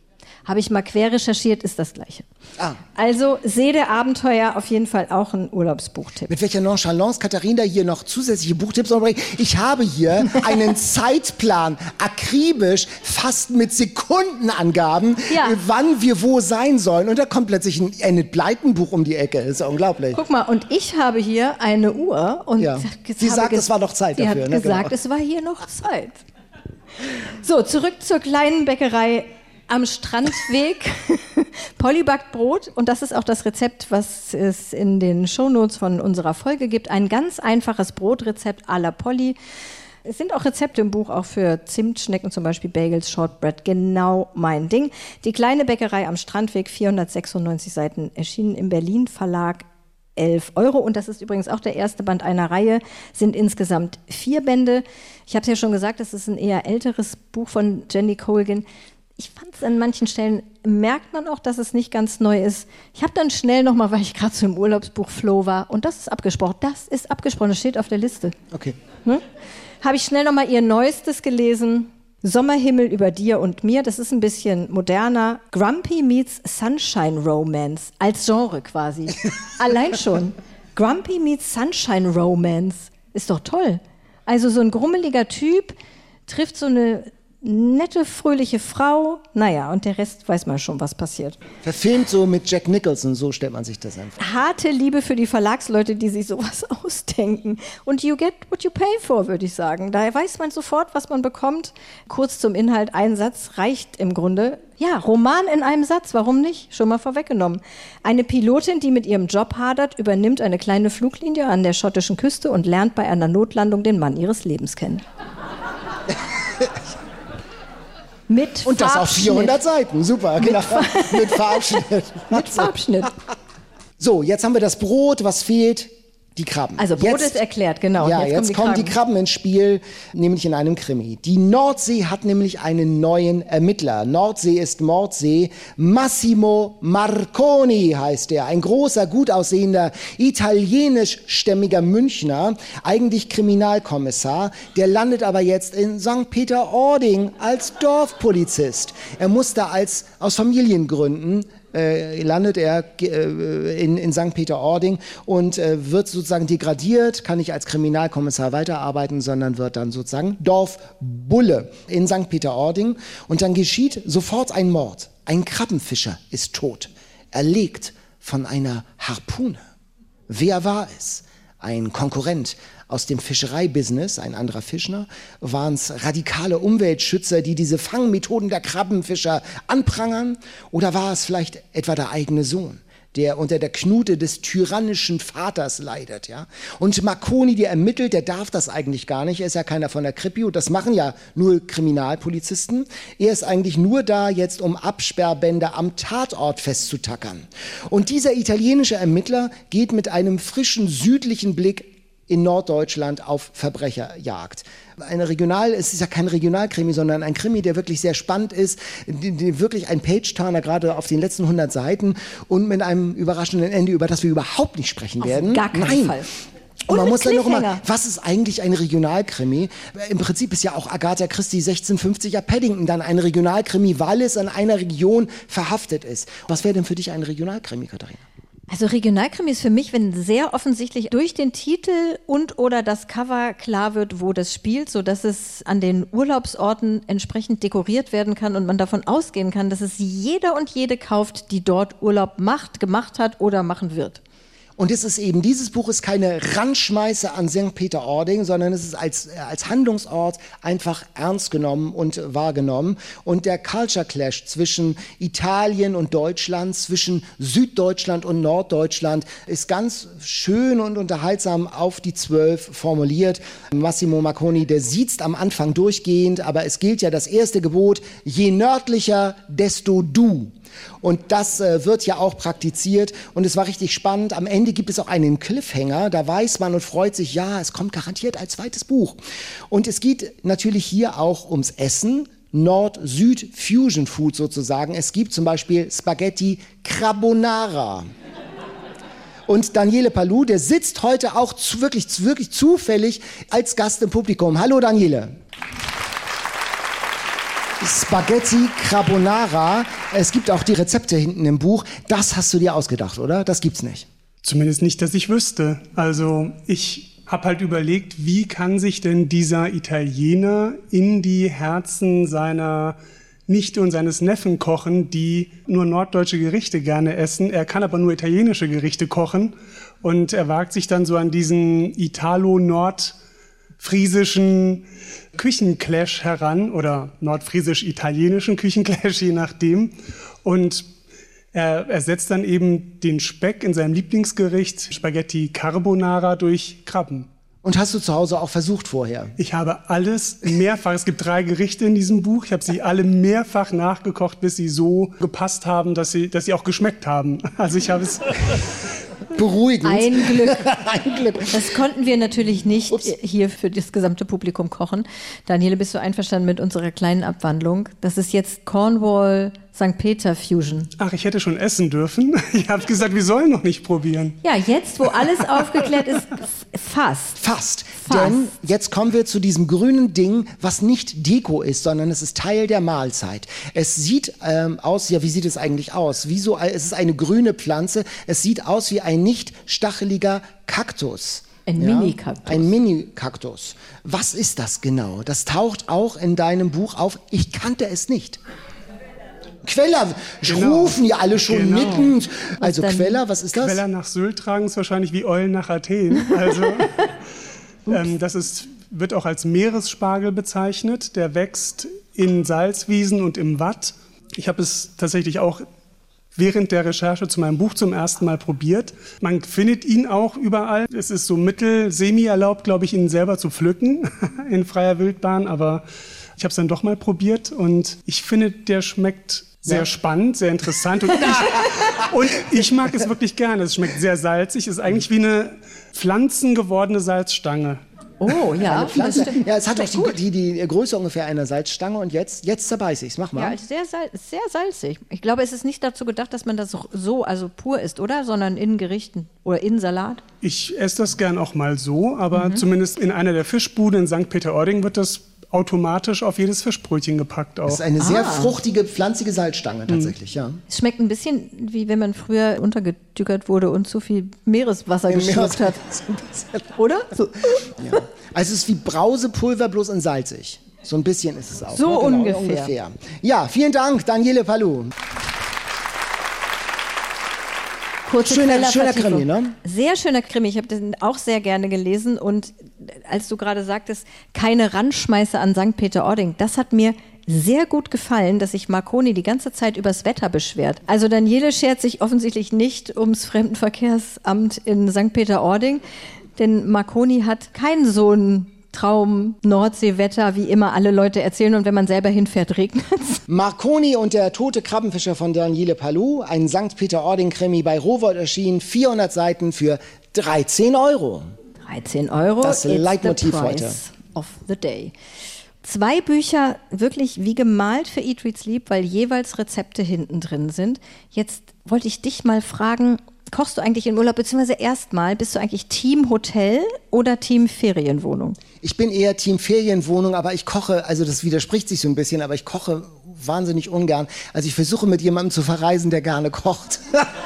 Habe ich mal quer recherchiert, ist das Gleiche. Ah. Also See der Abenteuer auf jeden Fall auch ein Urlaubsbuchtipp. Mit welcher Nonchalance Katharina hier noch zusätzliche Buchtipps bringt. Ich habe hier einen Zeitplan, akribisch, fast mit Sekundenangaben, Ja. wann wir wo sein sollen. Und da kommt plötzlich ein Enid Blyton-Buch um die Ecke. Das ist ja unglaublich. Guck mal, und ich habe hier eine Uhr und Ja. jetzt Sie habe sagt, ges- es war noch Zeit sie dafür, hat ne? gesagt, Genau. es war hier noch Zeit. So, zurück zur kleinen Bäckerei am Strandweg. Polly backt Brot und das ist auch das Rezept, was es in den Shownotes von unserer Folge gibt. Ein ganz einfaches Brotrezept à la Polly. Es sind auch Rezepte im Buch, auch für Zimtschnecken, zum Beispiel Bagels, Shortbread, genau mein Ding. Die kleine Bäckerei am Strandweg, vierhundertsechsundneunzig Seiten, erschienen im Berlin Verlag, elf Euro. Und das ist übrigens auch der erste Band einer Reihe, sind insgesamt vier Bände. Ich habe es ja schon gesagt, das ist ein eher älteres Buch von Jenny Colgan. Ich fand es an manchen Stellen, merkt man auch, dass es nicht ganz neu ist. Ich habe dann schnell nochmal, weil ich gerade so im Urlaubsbuch Flow war, und das ist abgesprochen, das ist abgesprochen, das steht auf der Liste. Okay. Hm? Habe ich schnell nochmal ihr Neuestes gelesen. Sommerhimmel über dir und mir. Das ist ein bisschen moderner. Grumpy meets Sunshine Romance. Als Genre quasi. Allein schon. Grumpy meets Sunshine Romance. Ist doch toll. Also so ein grummeliger Typ trifft so eine nette, fröhliche Frau. Naja, und der Rest weiß man schon, was passiert. Verfilmt so mit Jack Nicholson, so stellt man sich das einfach. Harte Liebe für die Verlagsleute, die sich sowas ausdenken. Und you get what you pay for, würde ich sagen. Da weiß man sofort, was man bekommt. Kurz zum Inhalt, ein Satz reicht im Grunde. Ja, Roman in einem Satz, warum nicht? Schon mal vorweggenommen. Eine Pilotin, die mit ihrem Job hadert, übernimmt eine kleine Fluglinie an der schottischen Küste und lernt bei einer Notlandung den Mann ihres Lebens kennen. Mit Und das auf Farbschnitt. vierhundert Seiten, super, genau. Mit Farbschnitt. Mit Farbschnitt. So, jetzt haben wir das Brot, was fehlt? Die Krabben. Also Brot jetzt, ist erklärt, genau. Ja, Und jetzt, jetzt kommen die Krabben. Krabben ins Spiel, nämlich in einem Krimi. Die Nordsee hat nämlich einen neuen Ermittler. Nordsee ist Mordsee. Massimo Marconi heißt er. Ein großer, gut aussehender, italienischstämmiger Münchner, eigentlich Kriminalkommissar. Der landet aber jetzt in Sankt Peter-Ording als Dorfpolizist. Er musste als, aus Familiengründen, Äh, landet er äh, in, in Sankt Peter-Ording und äh, wird sozusagen degradiert, kann nicht als Kriminalkommissar weiterarbeiten, sondern wird dann sozusagen Dorfbulle in Sankt Peter-Ording. Und dann geschieht sofort ein Mord. Ein Krabbenfischer ist tot, erlegt von einer Harpune. Wer war es? Ein Konkurrent aus dem Fischereibusiness, ein anderer Fischner, waren es radikale Umweltschützer, die diese Fangmethoden der Krabbenfischer anprangern? Oder war es vielleicht etwa der eigene Sohn, der unter der Knute des tyrannischen Vaters leidet? Ja? Und Marconi, der ermittelt, der darf das eigentlich gar nicht, er ist ja keiner von der Kripo, das machen ja nur Kriminalpolizisten. Er ist eigentlich nur da jetzt, um Absperrbänder am Tatort festzutackern. Und dieser italienische Ermittler geht mit einem frischen südlichen Blick in Norddeutschland auf Verbrecherjagd. Eine Regional, es ist ja kein Regionalkrimi, sondern ein Krimi, der wirklich sehr spannend ist, die, die wirklich ein Page-Turner, gerade auf den letzten hundert Seiten und mit einem überraschenden Ende, über das wir überhaupt nicht sprechen Auf werden. gar keinen Nein. Fall. Und Und man mit muss dann noch immer, Cliffhanger. was ist eigentlich ein Regionalkrimi? Im Prinzip ist ja auch Agatha Christie sechzehnhundertfünfziger Paddington dann ein Regionalkrimi, weil es an einer Region verhaftet ist. Was wäre denn für dich ein Regionalkrimi, Katharina? Also Regionalkrimi ist für mich, wenn sehr offensichtlich durch den Titel und oder das Cover klar wird, wo das spielt, sodass es an den Urlaubsorten entsprechend dekoriert werden kann und man davon ausgehen kann, dass es jeder und jede kauft, die dort Urlaub macht, gemacht hat oder machen wird. Und es ist eben, dieses Buch ist keine Randschmeiße an Sankt Peter-Ording, sondern es ist als, als Handlungsort einfach ernst genommen und wahrgenommen. Und der Culture Clash zwischen Italien und Deutschland, zwischen Süddeutschland und Norddeutschland ist ganz schön und unterhaltsam auf die Zwölf formuliert. Massimo Marconi, der siezt am Anfang durchgehend, aber es gilt ja das erste Gebot, je nördlicher, desto du. Und das äh, wird ja auch praktiziert und es war richtig spannend. Am Ende gibt es auch einen Cliffhanger, da weiß man und freut sich, ja, es kommt garantiert ein zweites Buch. Und es geht natürlich hier auch ums Essen, Nord-Süd-Fusion-Food sozusagen. Es gibt zum Beispiel Spaghetti Carbonara. Und Daniele Palou, der sitzt heute auch zu, wirklich, wirklich zufällig als Gast im Publikum. Hallo Daniele. Spaghetti Carbonara. Es gibt auch die Rezepte hinten im Buch. Das hast du dir ausgedacht, oder? Das gibt's nicht. Zumindest nicht, dass ich wüsste. Also ich habe halt überlegt, wie kann sich denn dieser Italiener in die Herzen seiner Nichte und seines Neffen kochen, die nur norddeutsche Gerichte gerne essen. Er kann aber nur italienische Gerichte kochen. Und er wagt sich dann so an diesen italo-nordfriesischen Küchenclash heran oder nordfriesisch-italienischen Küchenclash, je nachdem. Und er ersetzt dann eben den Speck in seinem Lieblingsgericht Spaghetti Carbonara durch Krabben. Und hast du zu Hause auch versucht vorher? Ich habe alles mehrfach, es gibt drei Gerichte in diesem Buch, ich habe sie alle mehrfach nachgekocht, bis sie so gepasst haben, dass sie, dass sie auch geschmeckt haben. Also ich habe es... Beruhigend. Ein Glück. Ein Glück. Das konnten wir natürlich nicht Ups. hier für das gesamte Publikum kochen. Daniele, bist du einverstanden mit unserer kleinen Abwandlung? Das ist jetzt Cornwall Sankt Peter Fusion. Ach, ich hätte schon essen dürfen. Ich habe gesagt, wir sollen noch nicht probieren. Ja, jetzt, wo alles aufgeklärt ist, fast. Fast. Fast. Denn jetzt kommen wir zu diesem grünen Ding, was nicht Deko ist, sondern es ist Teil der Mahlzeit. Es sieht ähm, aus, ja, wie sieht es eigentlich aus? Wie so, es ist eine grüne Pflanze. Es sieht aus wie ein nicht stacheliger Kaktus. Ein Ja, Mini-Kaktus. Ein Mini-Kaktus. Was ist das genau? Das taucht auch in deinem Buch auf. Ich kannte es nicht. Queller, Genau. rufen ja alle schon Genau. mitten. Also dann? Queller, was ist das? Queller nach Sylt tragen ist wahrscheinlich wie Eulen nach Athen. Also ähm, das ist, wird auch als Meeresspargel bezeichnet. Der wächst in Salzwiesen und im Watt. Ich habe es tatsächlich auch während der Recherche zu meinem Buch zum ersten Mal probiert. Man findet ihn auch überall. Es ist so mittel, semi erlaubt, glaube ich, ihn selber zu pflücken in freier Wildbahn. Aber ich habe es dann doch mal probiert und ich finde, der schmeckt sehr Ja. spannend, sehr interessant. Und ich, und ich mag es wirklich gerne. Es schmeckt sehr salzig. Es ist eigentlich wie eine pflanzengewordene Salzstange. Oh, ja. Eine Pflanze. das stimmt. Ja, es hat auch Schmeckt die, die, die Größe ungefähr einer Salzstange und jetzt, jetzt zerbeiß ich's. Mach mal. Ja, sehr, sal sehr salzig. Ich glaube, es ist nicht dazu gedacht, dass man das so, also pur isst, oder? Sondern in Gerichten oder in Salat. Ich esse das gern auch mal so, aber Mhm. zumindest in einer der Fischbuden in Sankt Peter-Ording wird das automatisch auf jedes Fischbrötchen gepackt auch. Das ist eine sehr Ah. fruchtige, pflanzige Salzstange tatsächlich, ja. Es schmeckt ein bisschen wie wenn man früher untergedückert wurde und zu viel Meereswasser Im geschluckt Meer- hat. so ein bisschen. Oder? So. Ja. Also es ist wie Brausepulver, bloß in salzig. So ein bisschen ist es auch. So ne? Genau, ungefähr. ungefähr. Ja, vielen Dank, Daniele Palou. Kurze Schöner- Quellervertiefung. schöner Krimi, ne? Sehr schöner Krimi. Ich habe den auch sehr gerne gelesen. Und als du gerade sagtest, keine Randschmeiße an Sankt Peter-Ording, das hat mir sehr gut gefallen, dass sich Marconi die ganze Zeit übers Wetter beschwert. Also Daniele schert sich offensichtlich nicht ums Fremdenverkehrsamt in Sankt Peter-Ording, denn Marconi hat keinen so einen Traum Nordseewetter, wie immer alle Leute erzählen, und wenn man selber hinfährt, regnet es. Marconi und der tote Krabbenfischer von Daniele Palou, ein Sankt Peter-Ording-Krimi bei Rowohlt erschienen, vierhundert Seiten für dreizehn Euro. dreizehn Euro. Das it's Leitmotiv the price heute. of the day. Zwei Bücher wirklich wie gemalt für Eat, Read, Sleep, weil jeweils Rezepte hinten drin sind. Jetzt wollte ich dich mal fragen, kochst du eigentlich im Urlaub, beziehungsweise erstmal, bist du eigentlich Team Hotel oder Team Ferienwohnung? Ich bin eher Team Ferienwohnung, aber ich koche, also das widerspricht sich so ein bisschen, aber ich koche wahnsinnig ungern. Also ich versuche mit jemandem zu verreisen, der gerne kocht.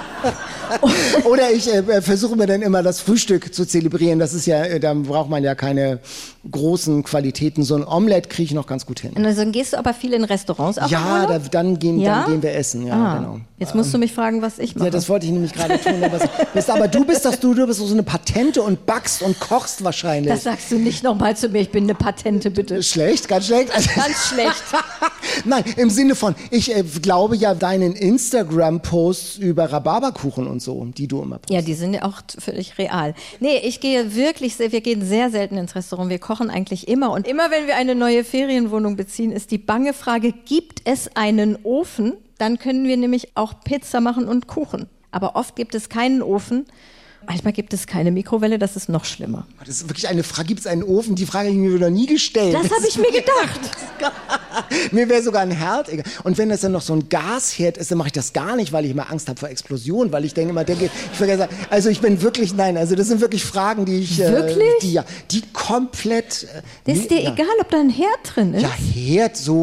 Oder ich äh, versuche mir dann immer das Frühstück zu zelebrieren. Das ist ja, äh, da braucht man ja keine großen Qualitäten. So ein Omelette kriege ich noch ganz gut hin. Und also dann gehst du aber viel in Restaurants auch im Ja, da, Urlaub? dann, gehen, Ja? dann gehen wir essen. Ja, Ah, genau. Jetzt musst du mich fragen, was ich mache. Ja, das wollte ich nämlich gerade tun. Aber, bist, aber du bist das, du, du bist so eine Patente und backst und kochst wahrscheinlich. Das sagst du nicht nochmal zu mir, ich bin eine Patente, bitte. Schlecht, ganz schlecht. Also, Ganz schlecht. Nein, im Sinne von, ich äh, glaube ja deinen Instagram-Posts über Rhabarberkuchen und so, die du immer postest. Ja, die sind ja auch t- völlig real. Nee, ich gehe wirklich, sehr, wir gehen sehr selten ins Restaurant. Wir kochen eigentlich immer. Und immer, wenn wir eine neue Ferienwohnung beziehen, ist die bange Frage, gibt es einen Ofen? Dann können wir nämlich auch Pizza machen und Kuchen. Aber oft gibt es keinen Ofen. Manchmal gibt es keine Mikrowelle, das ist noch schlimmer. Das ist wirklich eine Frage, gibt es einen Ofen? Die Frage habe ich mir wieder nie gestellt. Das habe ich mir gedacht. Mir wäre sogar ein Herd egal. Und wenn das dann noch so ein Gasherd ist, dann mache ich das gar nicht, weil ich immer Angst habe vor Explosionen, weil ich denke immer, denke, ich vergesse, also ich bin wirklich, nein, also das sind wirklich Fragen, die ich, Wirklich? Äh, die ja, die komplett. Äh, Das ist dir ja. egal, ob da ein Herd drin ist? Ja, Herd so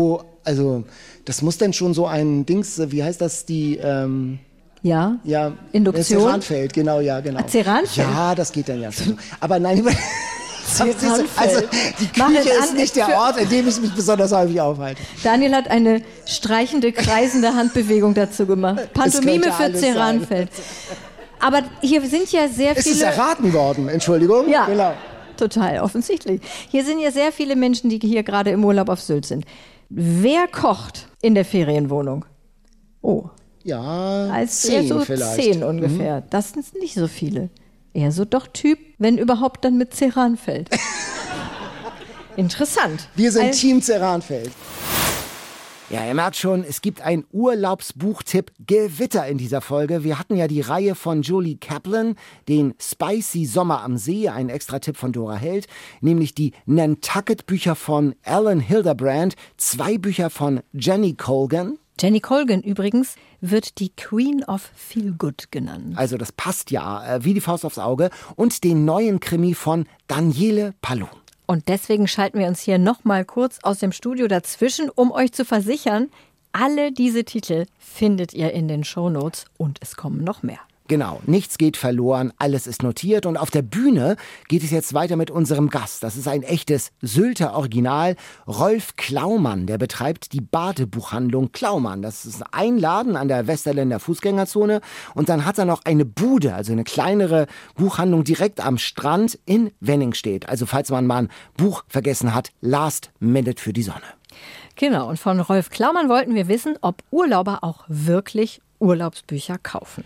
Also das muss denn schon so ein Dings, wie heißt das, die... Ähm Ja, ja, Induktion. Ceranfeld, genau, ja, genau. Ah, Ceranfeld? Ja, das geht dann ja schon. Aber nein, Ceranfeld. also die Mach Küche es ist an, nicht der für- Ort, in dem ich mich besonders häufig aufhalte. Daniel hat eine streichende, kreisende Handbewegung dazu gemacht. Pantomime könnte für alles Ceranfeld. Aber hier sind ja sehr Ist es viele... erraten worden, Entschuldigung? Ja, Genau. total offensichtlich. Hier sind ja sehr viele Menschen, die hier gerade im Urlaub auf Sylt sind. Wer kocht in der Ferienwohnung? Oh, Ja, als zehn eher so vielleicht. zehn ungefähr. Das sind nicht so viele. Eher so doch Typ, wenn überhaupt dann mit Ceranfeld. Interessant. Wir sind Ein- Team Ceranfeld. Ja, ihr merkt schon, es gibt ein Urlaubsbuchtipp Gewitter in dieser Folge. Wir hatten ja die Reihe von Julie Kaplan, den Spicy Sommer am See, ein Extra-Tipp von Dora Held, nämlich die Nantucket-Bücher von Alan Hildebrand, zwei Bücher von Jenny Colgan. Jenny Colgan übrigens wird die Queen of Feelgood genannt. Also das passt ja äh, wie die Faust aufs Auge. Und den neuen Krimi von Daniele Palou. Und deswegen schalten wir uns hier noch mal kurz aus dem Studio dazwischen, um euch zu versichern, alle diese Titel findet ihr in den Shownotes und es kommen noch mehr. Genau, nichts geht verloren, alles ist notiert und auf der Bühne geht es jetzt weiter mit unserem Gast. Das ist ein echtes Sylter Original, Rolf Klaumann, der betreibt die Badebuchhandlung Klaumann. Das ist ein Laden an der Westerländer Fußgängerzone und dann hat er noch eine Bude, also eine kleinere Buchhandlung direkt am Strand in Wenningstedt. Also falls man mal ein Buch vergessen hat, last minute für die Sonne. Genau, und von Rolf Klaumann wollten wir wissen, ob Urlauber auch wirklich Urlaubsbücher kaufen.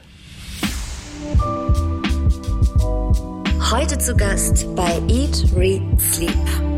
Heute zu Gast bei Eat, Read, Sleep.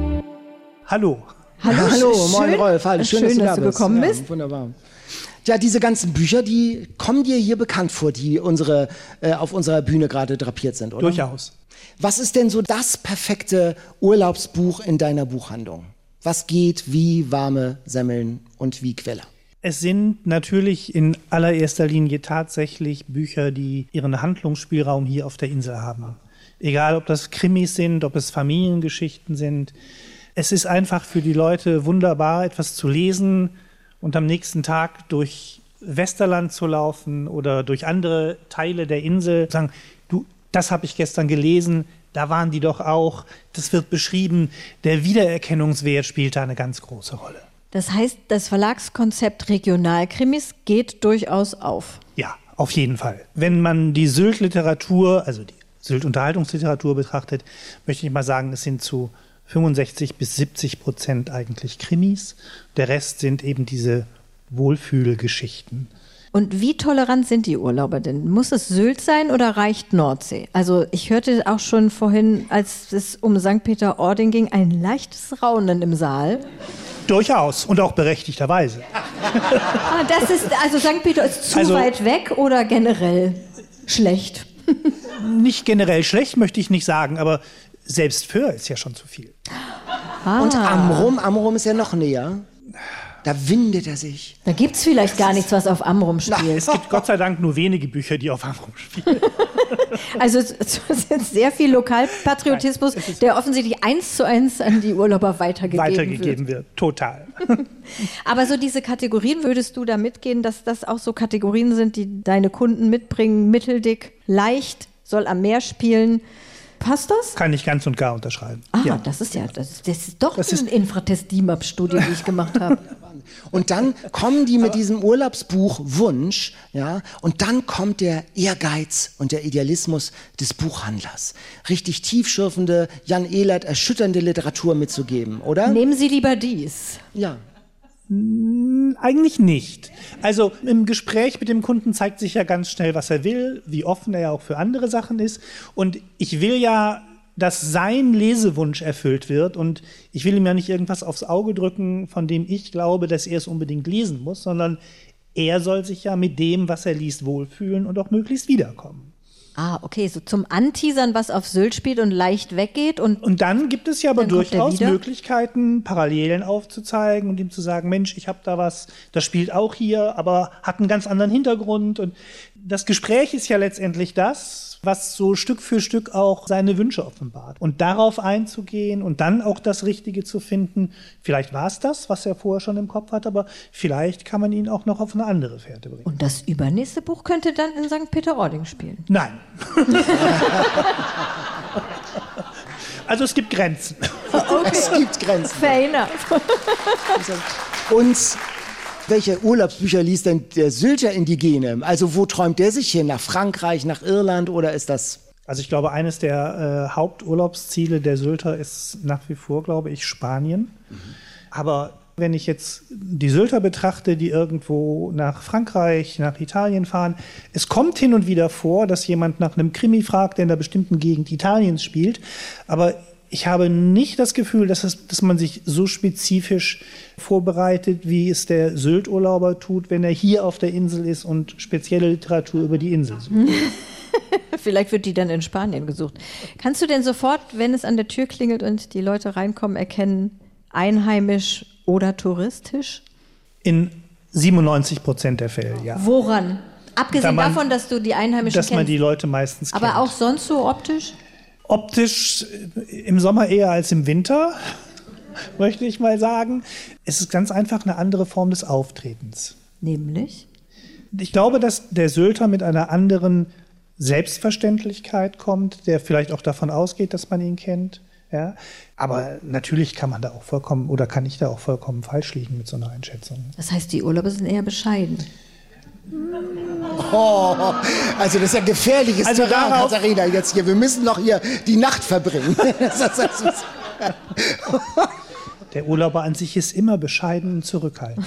Hallo. Hallo, Hallo, schön, moin Rolf, hallo. Schön, schön, dass du, da du bist. gekommen Ja, bist. Wunderbar. Ja, diese ganzen Bücher, die kommen dir hier bekannt vor, die unsere, äh, auf unserer Bühne gerade drapiert sind, oder? Durchaus. Was ist denn so das perfekte Urlaubsbuch in deiner Buchhandlung? Was geht wie warme Semmeln und wie Quelle? Es sind natürlich in allererster Linie tatsächlich Bücher, die ihren Handlungsspielraum hier auf der Insel haben. Egal, ob das Krimis sind, ob es Familiengeschichten sind. Es ist einfach für die Leute wunderbar, etwas zu lesen und am nächsten Tag durch Westerland zu laufen oder durch andere Teile der Insel. Sagen, du, das habe ich gestern gelesen, da waren die doch auch. Das wird beschrieben. Der Wiedererkennungswert spielt da eine ganz große Rolle. Das heißt, das Verlagskonzept Regionalkrimis geht durchaus auf. Ja, auf jeden Fall. Wenn man die Sylt-Literatur, also die Sylt-Unterhaltungsliteratur betrachtet, möchte ich mal sagen, es sind zu fünfundsechzig bis siebzig Prozent eigentlich Krimis. Der Rest sind eben diese Wohlfühlgeschichten. Und wie tolerant sind die Urlauber denn? Muss es Sylt sein oder reicht Nordsee? Also ich hörte auch schon vorhin, als es um Sankt Peter-Ording ging, ein leichtes Raunen im Saal. Durchaus und auch berechtigterweise. Ah, das ist, also Sankt Peter ist zu Also- weit weg oder generell schlecht? Nicht generell schlecht, möchte ich nicht sagen, aber selbst für ist ja schon zu viel. Und Amrum, Amrum ist ja noch näher. Da windet er sich. Da gibt es vielleicht gar nichts, was auf Amrum spielt. Es gibt Gott sei Dank nur wenige Bücher, die auf Amrum spielen. Also es es ist sehr viel Lokalpatriotismus, Nein, es ist- der offensichtlich eins zu eins an die Urlauber weitergegeben, Weitergegeben wird. wird. Total. Aber so diese Kategorien, würdest du da mitgehen, dass das auch so Kategorien sind, die deine Kunden mitbringen? Mitteldick, leicht, soll am Meer spielen. Passt das? Kann ich ganz und gar unterschreiben. Ah, Ja. das ist ja, das, das ist doch Das eine ist- Infratest-D I M A P-Studie, die ich gemacht habe. Und dann kommen die mit diesem Urlaubsbuch Wunsch, ja, und dann kommt der Ehrgeiz und der Idealismus des Buchhandlers. Richtig tiefschürfende, Jan Ehlert erschütternde Literatur mitzugeben, oder? Nehmen Sie lieber dies. Ja. Eigentlich nicht. Also im Gespräch mit dem Kunden zeigt sich ja ganz schnell, was er will, wie offen er ja auch für andere Sachen ist. Und ich will ja, dass sein Lesewunsch erfüllt wird. Und ich will ihm ja nicht irgendwas aufs Auge drücken, von dem ich glaube, dass er es unbedingt lesen muss, sondern er soll sich ja mit dem, was er liest, wohlfühlen und auch möglichst wiederkommen. Ah, okay, so zum Anteasern, was auf Sylt spielt und leicht weggeht. Und Und dann gibt es ja aber Dann kommt er durchaus wieder. Möglichkeiten, Parallelen aufzuzeigen und ihm zu sagen, Mensch, ich habe da was, das spielt auch hier, aber hat einen ganz anderen Hintergrund. Und Das Gespräch ist ja letztendlich das, was so Stück für Stück auch seine Wünsche offenbart. Und darauf einzugehen und dann auch das Richtige zu finden, vielleicht war es das, was er vorher schon im Kopf hat, aber vielleicht kann man ihn auch noch auf eine andere Fährte bringen. Und das übernächste Buch könnte dann in Sankt Peter-Ording spielen? Nein. Also es gibt Grenzen. Okay. Es gibt Grenzen. Fair enough. Und welche Urlaubsbücher liest denn der Sylter Indigene? Also wo träumt der sich hin? Nach Frankreich, nach Irland oder ist das... Also ich glaube, eines der äh, Haupturlaubsziele der Sylter ist nach wie vor, glaube ich, Spanien. Mhm. Aber wenn ich jetzt die Sylter betrachte, die irgendwo nach Frankreich, nach Italien fahren, es kommt hin und wieder vor, dass jemand nach einem Krimi fragt, der in einer bestimmten Gegend Italiens spielt. Aber ich habe nicht das Gefühl, dass, es, dass man sich so spezifisch vorbereitet, wie es der Sylt-Urlauber tut, wenn er hier auf der Insel ist und spezielle Literatur über die Insel sucht. Vielleicht wird die dann in Spanien gesucht. Kannst du denn sofort, wenn es an der Tür klingelt und die Leute reinkommen, erkennen, einheimisch oder touristisch? In siebenundneunzig Prozent der Fälle, ja. Woran? Abgesehen da man, davon, dass du die Einheimischen dass kennst. Dass man die Leute meistens aber kennt. Aber auch sonst so optisch? Optisch im Sommer eher als im Winter, möchte ich mal sagen. Es ist ganz einfach eine andere Form des Auftretens. Nämlich? Ich glaube, dass der Sylter mit einer anderen Selbstverständlichkeit kommt, der vielleicht auch davon ausgeht, dass man ihn kennt. Ja? Aber natürlich kann man da auch vollkommen, oder kann ich da auch vollkommen falsch liegen mit so einer Einschätzung. Das heißt, die Urlauber sind eher bescheiden. Oh, also das ist ja gefährliches also Terrain, darauf, Katharina, jetzt hier. Wir müssen noch hier die Nacht verbringen. Der Urlauber an sich ist immer bescheiden und zurückhaltend.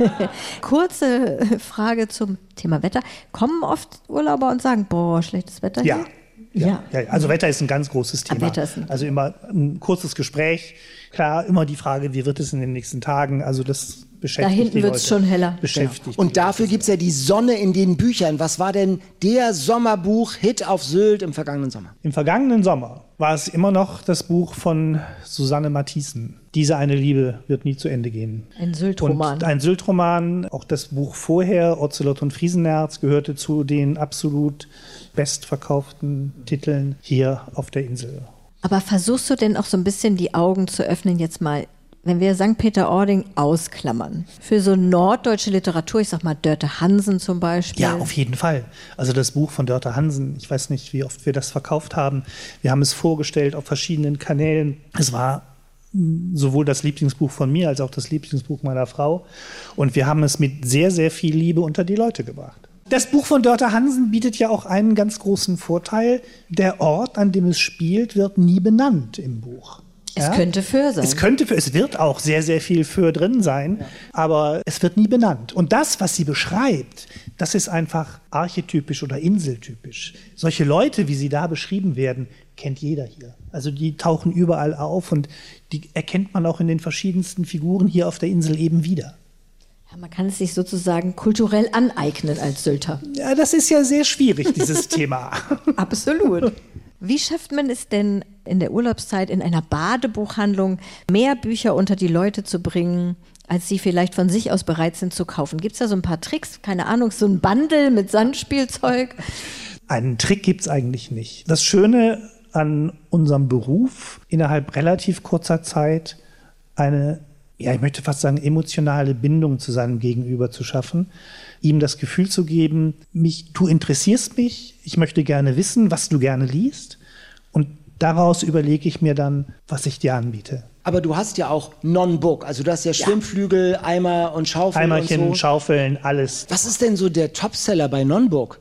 Kurze Frage zum Thema Wetter. Kommen oft Urlauber und sagen, boah, schlechtes Wetter hier? Ja. Ja. ja. Also Wetter ist ein ganz großes Thema. Wetter ist ein also immer ein kurzes Gespräch. Klar, immer die Frage, wie wird es in den nächsten Tagen? Also das beschäftigt Da hinten wird es schon heller. Beschäftigt ja. Und dafür gibt es ja die Sonne in den Büchern. Was war denn der Sommerbuch-Hit auf Sylt im vergangenen Sommer? Im vergangenen Sommer war es immer noch das Buch von Susanne Matthiessen. Diese eine Liebe wird nie zu Ende gehen. Ein Sylt-Roman. Und ein Sylt-Roman, auch das Buch vorher, Ocelot und Friesenerz, gehörte zu den absolut bestverkauften Titeln hier auf der Insel. Aber versuchst du denn auch so ein bisschen die Augen zu öffnen, jetzt mal, wenn wir Sankt Peter-Ording ausklammern, für so norddeutsche Literatur, ich sag mal Dörte Hansen zum Beispiel? Ja, auf jeden Fall. Also das Buch von Dörte Hansen, ich weiß nicht, wie oft wir das verkauft haben. Wir haben es vorgestellt auf verschiedenen Kanälen. Es war sowohl das Lieblingsbuch von mir als auch das Lieblingsbuch meiner Frau. Und wir haben es mit sehr, sehr viel Liebe unter die Leute gebracht. Das Buch von Dörte Hansen bietet ja auch einen ganz großen Vorteil. Der Ort, an dem es spielt, wird nie benannt im Buch. Es ja? könnte Föhr sein. Es könnte Föhr, es wird auch sehr, sehr viel Föhr drin sein, ja. Aber es wird nie benannt. Und das, was sie beschreibt, das ist einfach archetypisch oder inseltypisch. Solche Leute, wie sie da beschrieben werden, kennt jeder hier. Also die tauchen überall auf und die erkennt man auch in den verschiedensten Figuren hier auf der Insel eben wieder. Ja, man kann es sich sozusagen kulturell aneignen als Sylter. Ja, das ist ja sehr schwierig, dieses Thema. Absolut. Wie schafft man es denn in der Urlaubszeit in einer Badebuchhandlung mehr Bücher unter die Leute zu bringen, als sie vielleicht von sich aus bereit sind zu kaufen? Gibt es da so ein paar Tricks? Keine Ahnung, so ein Bundle mit Sandspielzeug? Einen Trick gibt es eigentlich nicht. Das Schöne an unserem Beruf, innerhalb relativ kurzer Zeit eine, ja, ich möchte fast sagen, emotionale Bindung zu seinem Gegenüber zu schaffen, ihm das Gefühl zu geben, mich, du interessierst mich, ich möchte gerne wissen, was du gerne liest, und daraus überlege ich mir dann, was ich dir anbiete. Aber du hast ja auch Non-Book, also du hast ja Schwimmflügel, ja. Eimer und Schaufeln. Eimerchen, und so. Schaufeln, alles. Was ist denn so der Topseller bei Non-Book?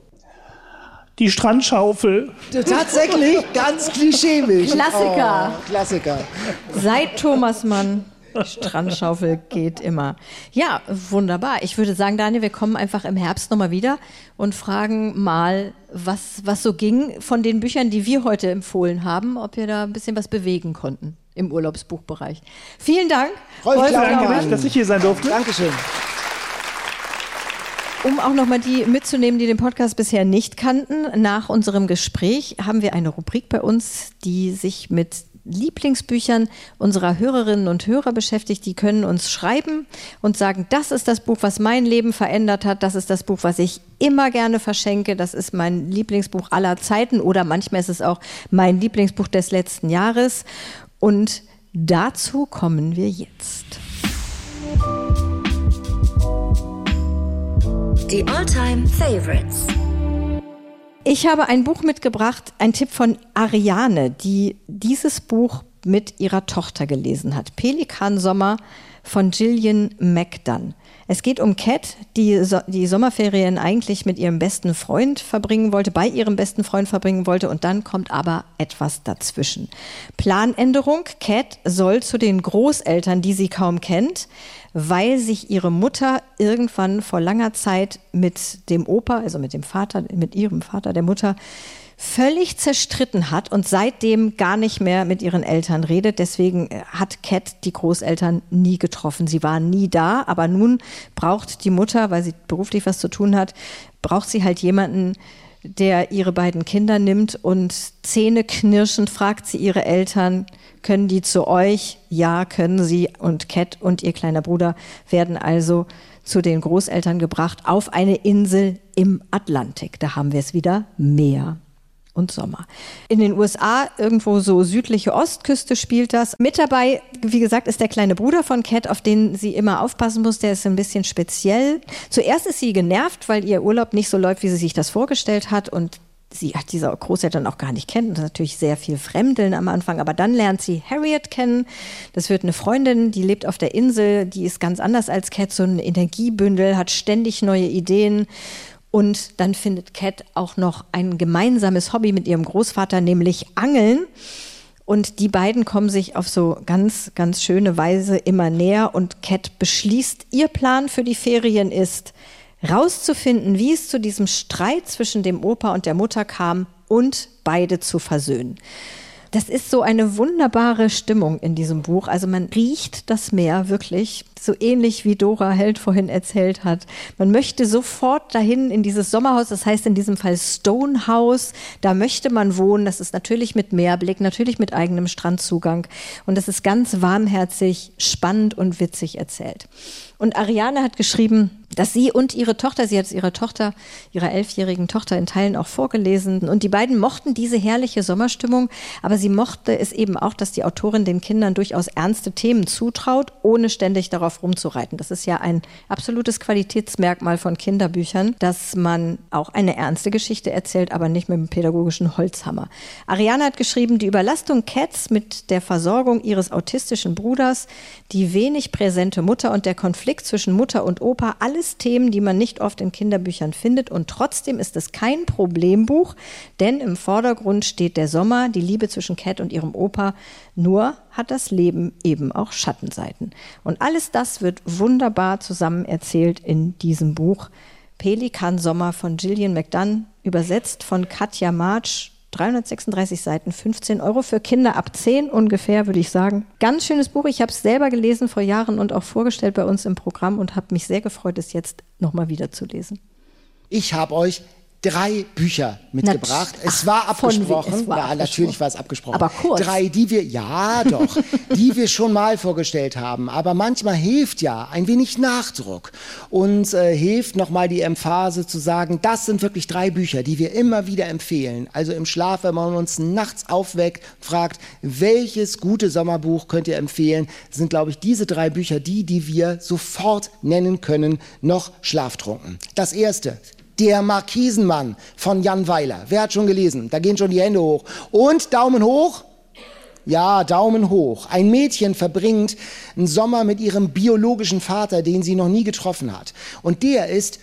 Die Strandschaufel. Tatsächlich, ganz klischeemäßig. Klassiker. Oh, Klassiker. Seit Thomas Mann. Strandschaufel geht immer. Ja, wunderbar. Ich würde sagen, Daniel, wir kommen einfach im Herbst nochmal wieder und fragen mal, was, was so ging von den Büchern, die wir heute empfohlen haben, ob wir da ein bisschen was bewegen konnten im Urlaubsbuchbereich. Vielen Dank. Rolf, danke, dass ich hier sein durfte. Dankeschön. Um auch nochmal die mitzunehmen, die den Podcast bisher nicht kannten, nach unserem Gespräch haben wir eine Rubrik bei uns, die sich mit Lieblingsbüchern unserer Hörerinnen und Hörer beschäftigt. Die können uns schreiben und sagen, das ist das Buch, was mein Leben verändert hat. Das ist das Buch, was ich immer gerne verschenke. Das ist mein Lieblingsbuch aller Zeiten oder manchmal ist es auch mein Lieblingsbuch des letzten Jahres. Und dazu kommen wir jetzt. Die All-Time Favorites. Ich habe ein Buch mitgebracht, ein Tipp von Ariane, die dieses Buch mit ihrer Tochter gelesen hat. Pelikansommer von Gillian McDunn. Es geht um Cat, die so- die Sommerferien eigentlich mit ihrem besten Freund verbringen wollte, bei ihrem besten Freund verbringen wollte und dann kommt aber etwas dazwischen. Planänderung, Cat soll zu den Großeltern, die sie kaum kennt, weil sich ihre Mutter irgendwann vor langer Zeit mit dem Opa, also mit dem Vater, mit ihrem Vater, der Mutter, völlig zerstritten hat und seitdem gar nicht mehr mit ihren Eltern redet. Deswegen hat Cat die Großeltern nie getroffen. Sie waren nie da, aber nun braucht die Mutter, weil sie beruflich was zu tun hat, braucht sie halt jemanden, der ihre beiden Kinder nimmt und zähneknirschend fragt sie ihre Eltern, können die zu euch? Ja, können sie. Und Cat und ihr kleiner Bruder werden also zu den Großeltern gebracht auf eine Insel im Atlantik. Da haben wir es wieder, Meer und Sommer. In den U S A, irgendwo so südliche Ostküste spielt das. Mit dabei, wie gesagt, ist der kleine Bruder von Cat, auf den sie immer aufpassen muss. Der ist ein bisschen speziell. Zuerst ist sie genervt, weil ihr Urlaub nicht so läuft, wie sie sich das vorgestellt hat und sie hat diese Großeltern auch gar nicht kennen. Das ist natürlich sehr viel Fremdeln am Anfang, aber dann lernt sie Harriet kennen. Das wird eine Freundin, die lebt auf der Insel, die ist ganz anders als Cat, so ein Energiebündel, hat ständig neue Ideen. Und dann findet Cat auch noch ein gemeinsames Hobby mit ihrem Großvater, nämlich Angeln. Und die beiden kommen sich auf so ganz, ganz schöne Weise immer näher. Und Cat beschließt, ihr Plan für die Ferien ist, rauszufinden, wie es zu diesem Streit zwischen dem Opa und der Mutter kam und beide zu versöhnen. Das ist so eine wunderbare Stimmung in diesem Buch. Also man riecht das Meer wirklich, so ähnlich wie Dora Held vorhin erzählt hat. Man möchte sofort dahin in dieses Sommerhaus, das heißt in diesem Fall Stonehouse. Da möchte man wohnen. Das ist natürlich mit Meerblick, natürlich mit eigenem Strandzugang. Und das ist ganz warmherzig, spannend und witzig erzählt. Und Ariane hat geschrieben, dass sie und ihre Tochter, sie hat es ihrer Tochter, ihrer elfjährigen Tochter in Teilen auch vorgelesen. Und die beiden mochten diese herrliche Sommerstimmung, aber sie mochte es eben auch, dass die Autorin den Kindern durchaus ernste Themen zutraut, ohne ständig darauf rumzureiten. Das ist ja ein absolutes Qualitätsmerkmal von Kinderbüchern, dass man auch eine ernste Geschichte erzählt, aber nicht mit einem pädagogischen Holzhammer. Ariane hat geschrieben, die Überlastung Cats mit der Versorgung ihres autistischen Bruders, die wenig präsente Mutter und der Konflikt zwischen Mutter und Opa, alles Themen, die man nicht oft in Kinderbüchern findet. Und trotzdem ist es kein Problembuch, denn im Vordergrund steht der Sommer, die Liebe zwischen Cat und ihrem Opa. Nur hat das Leben eben auch Schattenseiten. Und alles das wird wunderbar zusammen erzählt in diesem Buch. Pelikansommer von Gillian McDunn, übersetzt von Katja March. dreihundertsechsunddreißig Seiten, fünfzehn Euro für Kinder ab zehn ungefähr, würde ich sagen. Ganz schönes Buch. Ich habe es selber gelesen vor Jahren und auch vorgestellt bei uns im Programm und habe mich sehr gefreut, es jetzt nochmal wieder zu lesen. Ich habe euch drei Bücher mitgebracht. Na, es war ach, abgesprochen. Es war ja, abgesprochen. natürlich war es abgesprochen. Aber kurz. Drei, die wir, ja doch, die wir schon mal vorgestellt haben. Aber manchmal hilft ja ein wenig Nachdruck und äh, hilft nochmal die Emphase zu sagen, das sind wirklich drei Bücher, die wir immer wieder empfehlen. Also im Schlaf, wenn man uns nachts aufweckt, fragt, welches gute Sommerbuch könnt ihr empfehlen, sind, glaube ich, diese drei Bücher die, die wir sofort nennen können, noch schlaftrunken. Das erste, Der Markisenmann von Jan Weiler. Wer hat schon gelesen? Da gehen schon die Hände hoch. Und Daumen hoch? Ja, Daumen hoch. Ein Mädchen verbringt einen Sommer mit ihrem biologischen Vater, den sie noch nie getroffen hat. Und der ist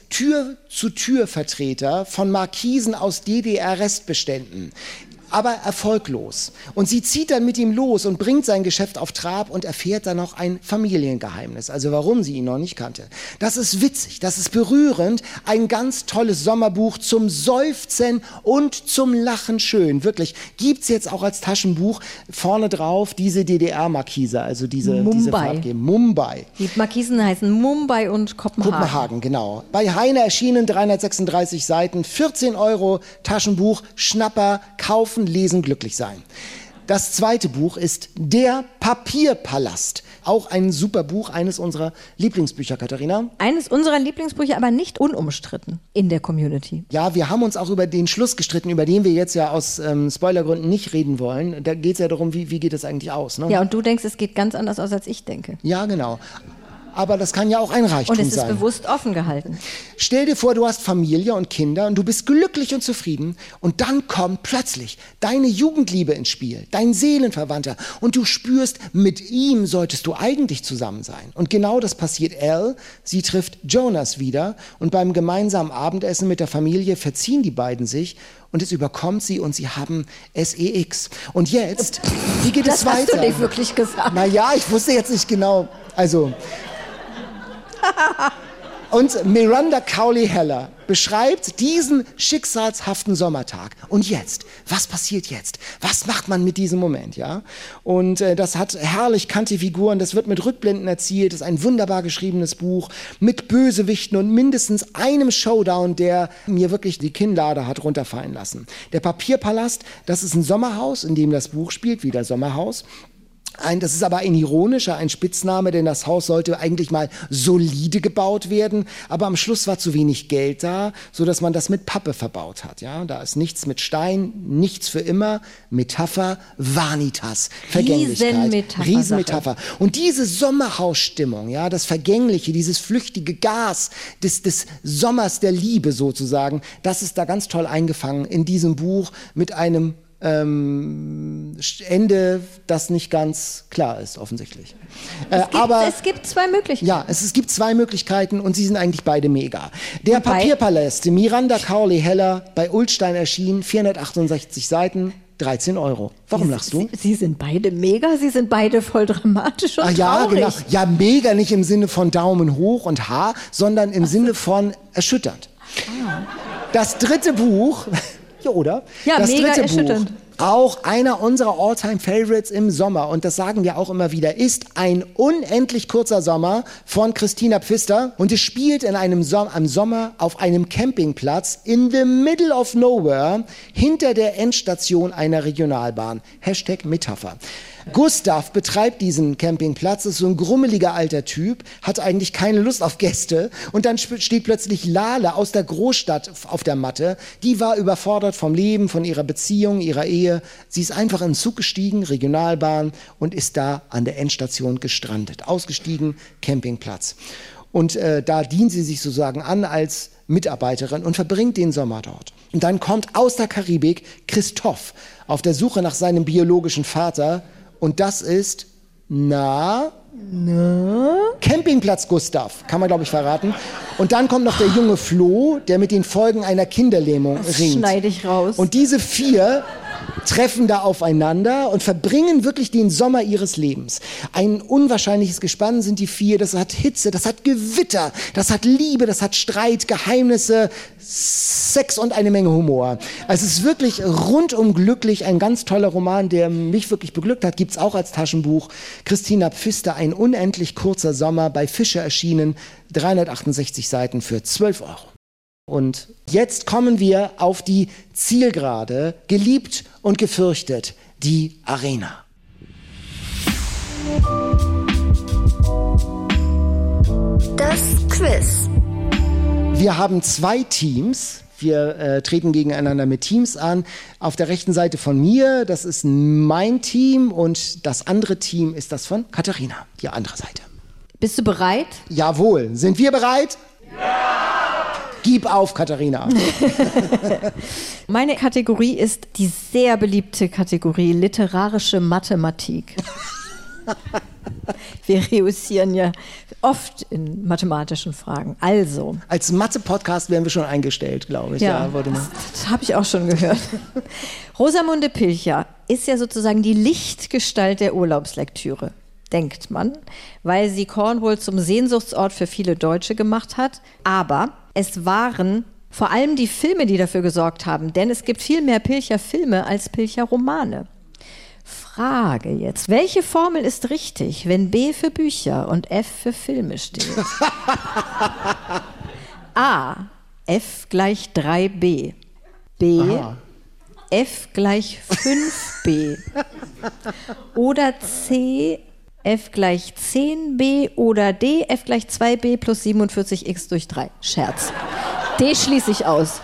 Tür-zu-Tür-Vertreter von Markisen aus D D R-Restbeständen. Aber erfolglos. Und sie zieht dann mit ihm los und bringt sein Geschäft auf Trab und erfährt dann noch ein Familiengeheimnis, also warum sie ihn noch nicht kannte. Das ist witzig, das ist berührend, ein ganz tolles Sommerbuch zum Seufzen und zum Lachen schön. Wirklich, gibt's jetzt auch als Taschenbuch vorne drauf diese D D R-Markise, also diese, diese Farbgebung. Mumbai. Die Markisen heißen Mumbai und Kopenhagen. Kopenhagen, genau. Bei Heine erschienen, dreihundertsechsunddreißig Seiten, vierzehn Euro, Taschenbuch, Schnapper, kaufen, lesen, glücklich sein. Das zweite Buch ist Der Papierpalast. Auch ein super Buch, eines unserer Lieblingsbücher, Katharina. Eines unserer Lieblingsbücher, aber nicht unumstritten in der Community. Ja, wir haben uns auch über den Schluss gestritten, über den wir jetzt ja aus ähm, Spoilergründen nicht reden wollen. Da geht es ja darum, wie, wie geht es eigentlich aus. Ne? Ja, und du denkst, es geht ganz anders aus, als ich denke. Ja, genau. Aber das kann ja auch ein Reichtum sein. Und es ist sein. bewusst offen gehalten. Stell dir vor, du hast Familie und Kinder und du bist glücklich und zufrieden und dann kommt plötzlich deine Jugendliebe ins Spiel, dein Seelenverwandter und du spürst, mit ihm solltest du eigentlich zusammen sein. Und genau das passiert Elle. Sie trifft Jonas wieder und beim gemeinsamen Abendessen mit der Familie verziehen die beiden sich und es überkommt sie und sie haben S E X. Und jetzt, wie geht das es weiter? Das hast du nicht wirklich gesagt. Naja, ich wusste jetzt nicht genau, also... Und Miranda Cowley Heller beschreibt diesen schicksalshaften Sommertag. Und jetzt, was passiert jetzt? Was macht man mit diesem Moment, ja? Und äh, das hat herrlich kantige Figuren, das wird mit Rückblenden erzählt, das ist ein wunderbar geschriebenes Buch mit Bösewichten und mindestens einem Showdown, der mir wirklich die Kinnlade hat runterfallen lassen. Der Papierpalast, das ist ein Sommerhaus, in dem das Buch spielt, wieder Sommerhaus. Ein, das ist aber ein ironischer, ein Spitzname, denn das Haus sollte eigentlich mal solide gebaut werden, aber am Schluss war zu wenig Geld da, sodass man das mit Pappe verbaut hat. Ja? Da ist nichts mit Stein, nichts für immer, Metapher, Vanitas, Vergänglichkeit. Riesenmetapher. Riesenmetapher. Und diese Sommerhausstimmung, ja, das Vergängliche, dieses flüchtige Gas des, des Sommers der Liebe sozusagen, das ist da ganz toll eingefangen in diesem Buch mit einem Ähm, Ende, das nicht ganz klar ist, offensichtlich. Äh, es, gibt, aber, es gibt zwei Möglichkeiten. Ja, es, es gibt zwei Möglichkeiten und sie sind eigentlich beide mega. Der Papierpalast, Miranda Cowley Heller, bei Ullstein erschienen, vierhundertachtundsechzig Seiten, dreizehn Euro. Warum Sie, lachst du? Sie, Sie sind beide mega, Sie sind beide voll dramatisch und Ach, ja, traurig. genau. Ja, mega nicht im Sinne von Daumen hoch und Haar, sondern im Ach Sinne so. von erschütternd. Ah. Das dritte Buch... Ja, oder? Ja, das mega dritte erschütternd. Buch, auch einer unserer All-Time-Favorites im Sommer, und das sagen wir auch immer wieder, ist Ein unendlich kurzer Sommer von Christina Pfister. Und es spielt in einem Som- am Sommer auf einem Campingplatz in the middle of nowhere, hinter der Endstation einer Regionalbahn. Hashtag Metapher. Gustav betreibt diesen Campingplatz, ist so ein grummeliger alter Typ, hat eigentlich keine Lust auf Gäste und dann steht plötzlich Lale aus der Großstadt auf der Matte. Die war überfordert vom Leben, von ihrer Beziehung, ihrer Ehe. Sie ist einfach in den Zug gestiegen, Regionalbahn, und ist da an der Endstation gestrandet. Ausgestiegen, Campingplatz. Und äh, da dient sie sich sozusagen an als Mitarbeiterin und verbringt den Sommer dort. Und dann kommt aus der Karibik Christoph auf der Suche nach seinem biologischen Vater. Und das ist, na, na? Campingplatz Gustav, kann man glaube ich verraten. Und dann kommt noch der junge Flo, der mit den Folgen einer Kinderlähmung das ringt. Schneide ich raus. Und diese vier treffen da aufeinander und verbringen wirklich den Sommer ihres Lebens. Ein unwahrscheinliches Gespann sind die vier, das hat Hitze, das hat Gewitter, das hat Liebe, das hat Streit, Geheimnisse, Sex und eine Menge Humor. Also es ist wirklich rundum glücklich, ein ganz toller Roman, der mich wirklich beglückt hat, gibt's auch als Taschenbuch. Christina Pfister, Ein unendlich kurzer Sommer, bei Fischer erschienen, dreihundertachtundsechzig Seiten für zwölf Euro. Und jetzt kommen wir auf die Zielgerade, geliebt und gefürchtet, die Arena. Das Quiz. Wir haben zwei Teams. Wir äh, treten gegeneinander mit Teams an. Auf der rechten Seite von mir, das ist mein Team, und das andere Team ist das von Katharina, die andere Seite. Bist du bereit? Jawohl. Sind wir bereit? Ja! Gib auf, Katharina. Meine Kategorie ist die sehr beliebte Kategorie literarische Mathematik. Wir reüssieren ja oft in mathematischen Fragen. Also. Als Mathe-Podcast wären wir schon eingestellt, glaube ich. Ja, ja warte mal. Das, das habe ich auch schon gehört. Rosamunde Pilcher ist ja sozusagen die Lichtgestalt der Urlaubslektüre, denkt man, weil sie Cornwall zum Sehnsuchtsort für viele Deutsche gemacht hat. Aber es waren vor allem die Filme, die dafür gesorgt haben, denn es gibt viel mehr Pilcher-Filme als Pilcher-Romane. Frage jetzt, welche Formel ist richtig, wenn B für Bücher und F für Filme steht? A, F gleich drei B. B, Aha. F gleich fünf B. Oder C, f gleich zehn b oder D, f gleich zwei b plus siebenundvierzig x durch drei. Scherz. D schließe ich aus.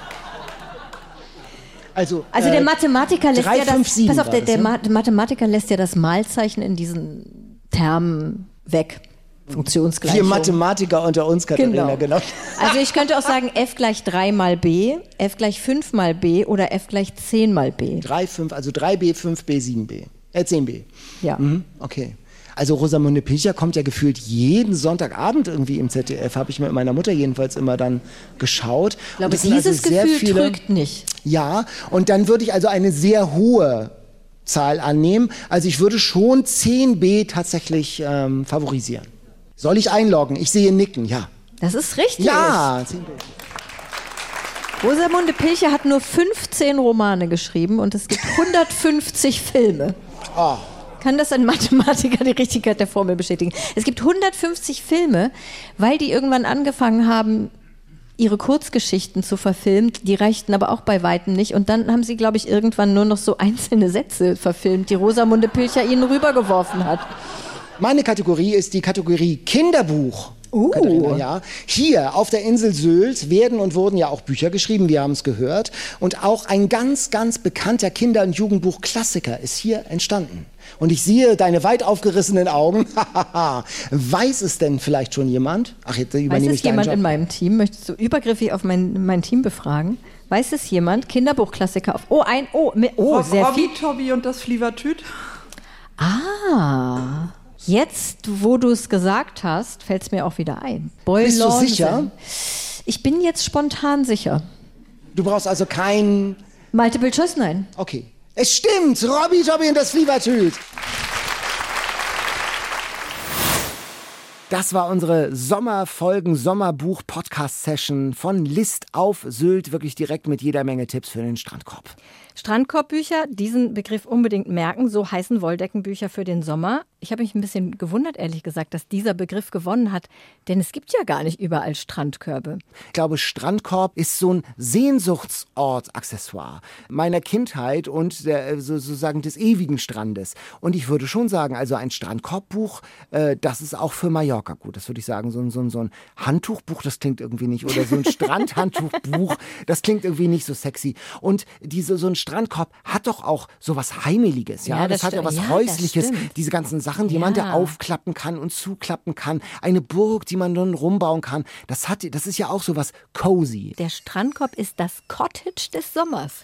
Also, also der Mathematiker lässt drei, ja das, fünf, sieben pass auf, der, das, der ne? Mathematiker lässt ja das Malzeichen in diesen Termen weg. Funktionsgleichung. Wir Mathematiker unter uns, Katharina, genau. genau. Also ich könnte auch sagen f gleich drei mal b, f gleich fünf mal b oder f gleich zehn mal b. drei, fünf, also drei b, fünf b, sieben b. Äh, zehn b. Ja. Mhm, okay. Also Rosamunde Pilcher kommt ja gefühlt jeden Sonntagabend irgendwie im Z D F, habe ich mit meiner Mutter jedenfalls immer dann geschaut. Ich glaube, und dieses also sehr Gefühl viele, trügt nicht. Ja, und dann würde ich also eine sehr hohe Zahl annehmen. Also ich würde schon zehn b tatsächlich ähm, favorisieren. Soll ich einloggen? Ich sehe Nicken, ja. Das ist richtig. Ja, zehn b. Rosamunde Pilcher hat nur fünfzehn Romane geschrieben und es gibt hundertfünfzig Filme. Oh. Kann das ein Mathematiker die Richtigkeit der Formel bestätigen? Es gibt hundertfünfzig Filme, weil die irgendwann angefangen haben, ihre Kurzgeschichten zu verfilmen. Die reichten aber auch bei Weitem nicht. Und dann haben sie, glaube ich, irgendwann nur noch so einzelne Sätze verfilmt, die Rosamunde Pilcher ihnen rübergeworfen hat. Meine Kategorie ist die Kategorie Kinderbuch. Uh. Katharina, ja. Hier auf der Insel Sylt werden und wurden ja auch Bücher geschrieben, wir haben es gehört. Und auch ein ganz, ganz bekannter Kinder- und Jugendbuch-Klassiker ist hier entstanden. Und ich sehe deine weit aufgerissenen Augen. Weiß es denn vielleicht schon jemand? Ach, jetzt übernehme Weiß ich es deinen jemand Job. in meinem Team? Möchtest du übergriffig auf mein, mein Team befragen? Weiß es jemand? Kinderbuchklassiker auf... Oh, ein... Oh, mi- oh Rob, sehr Robby, viel... Tobby und das Flievertüt. Ah... Jetzt, wo du es gesagt hast, fällt es mir auch wieder ein. Boy Bist du Lawson. sicher? Ich bin jetzt spontan sicher. Du brauchst also kein... Multiple Choice, nein. Okay. Es stimmt! Robby, Tobby und das Flievertüt. Das war unsere Sommerfolgen, Sommerbuch-Podcast-Session von List auf Sylt. Wirklich direkt mit jeder Menge Tipps für den Strandkorb. Strandkorbbücher, diesen Begriff unbedingt merken, so heißen Wolldeckenbücher für den Sommer. Ich habe mich ein bisschen gewundert, ehrlich gesagt, dass dieser Begriff gewonnen hat, denn es gibt ja gar nicht überall Strandkörbe. Ich glaube, Strandkorb ist so ein Sehnsuchtsort-Accessoire meiner Kindheit und der, sozusagen des ewigen Strandes. Und ich würde schon sagen, also ein Strandkorbbuch, äh, das ist auch für Mallorca gut. Das würde ich sagen, so ein, so ein, so ein Handtuchbuch, das klingt irgendwie nicht. Oder so ein Strandhandtuchbuch, das klingt irgendwie nicht so sexy. Und diese, so ein Strandkorb hat doch auch so was Heimeliges. Ja, Ja, das, das hat ja stimmt. was Ja, das Häusliches. stimmt. Diese ganzen Sachen, die man da Ja. aufklappen kann und zuklappen kann. Eine Burg, die man dann rumbauen kann. Das, hat, das ist ja auch so was cozy. Der Strandkorb ist das Cottage des Sommers.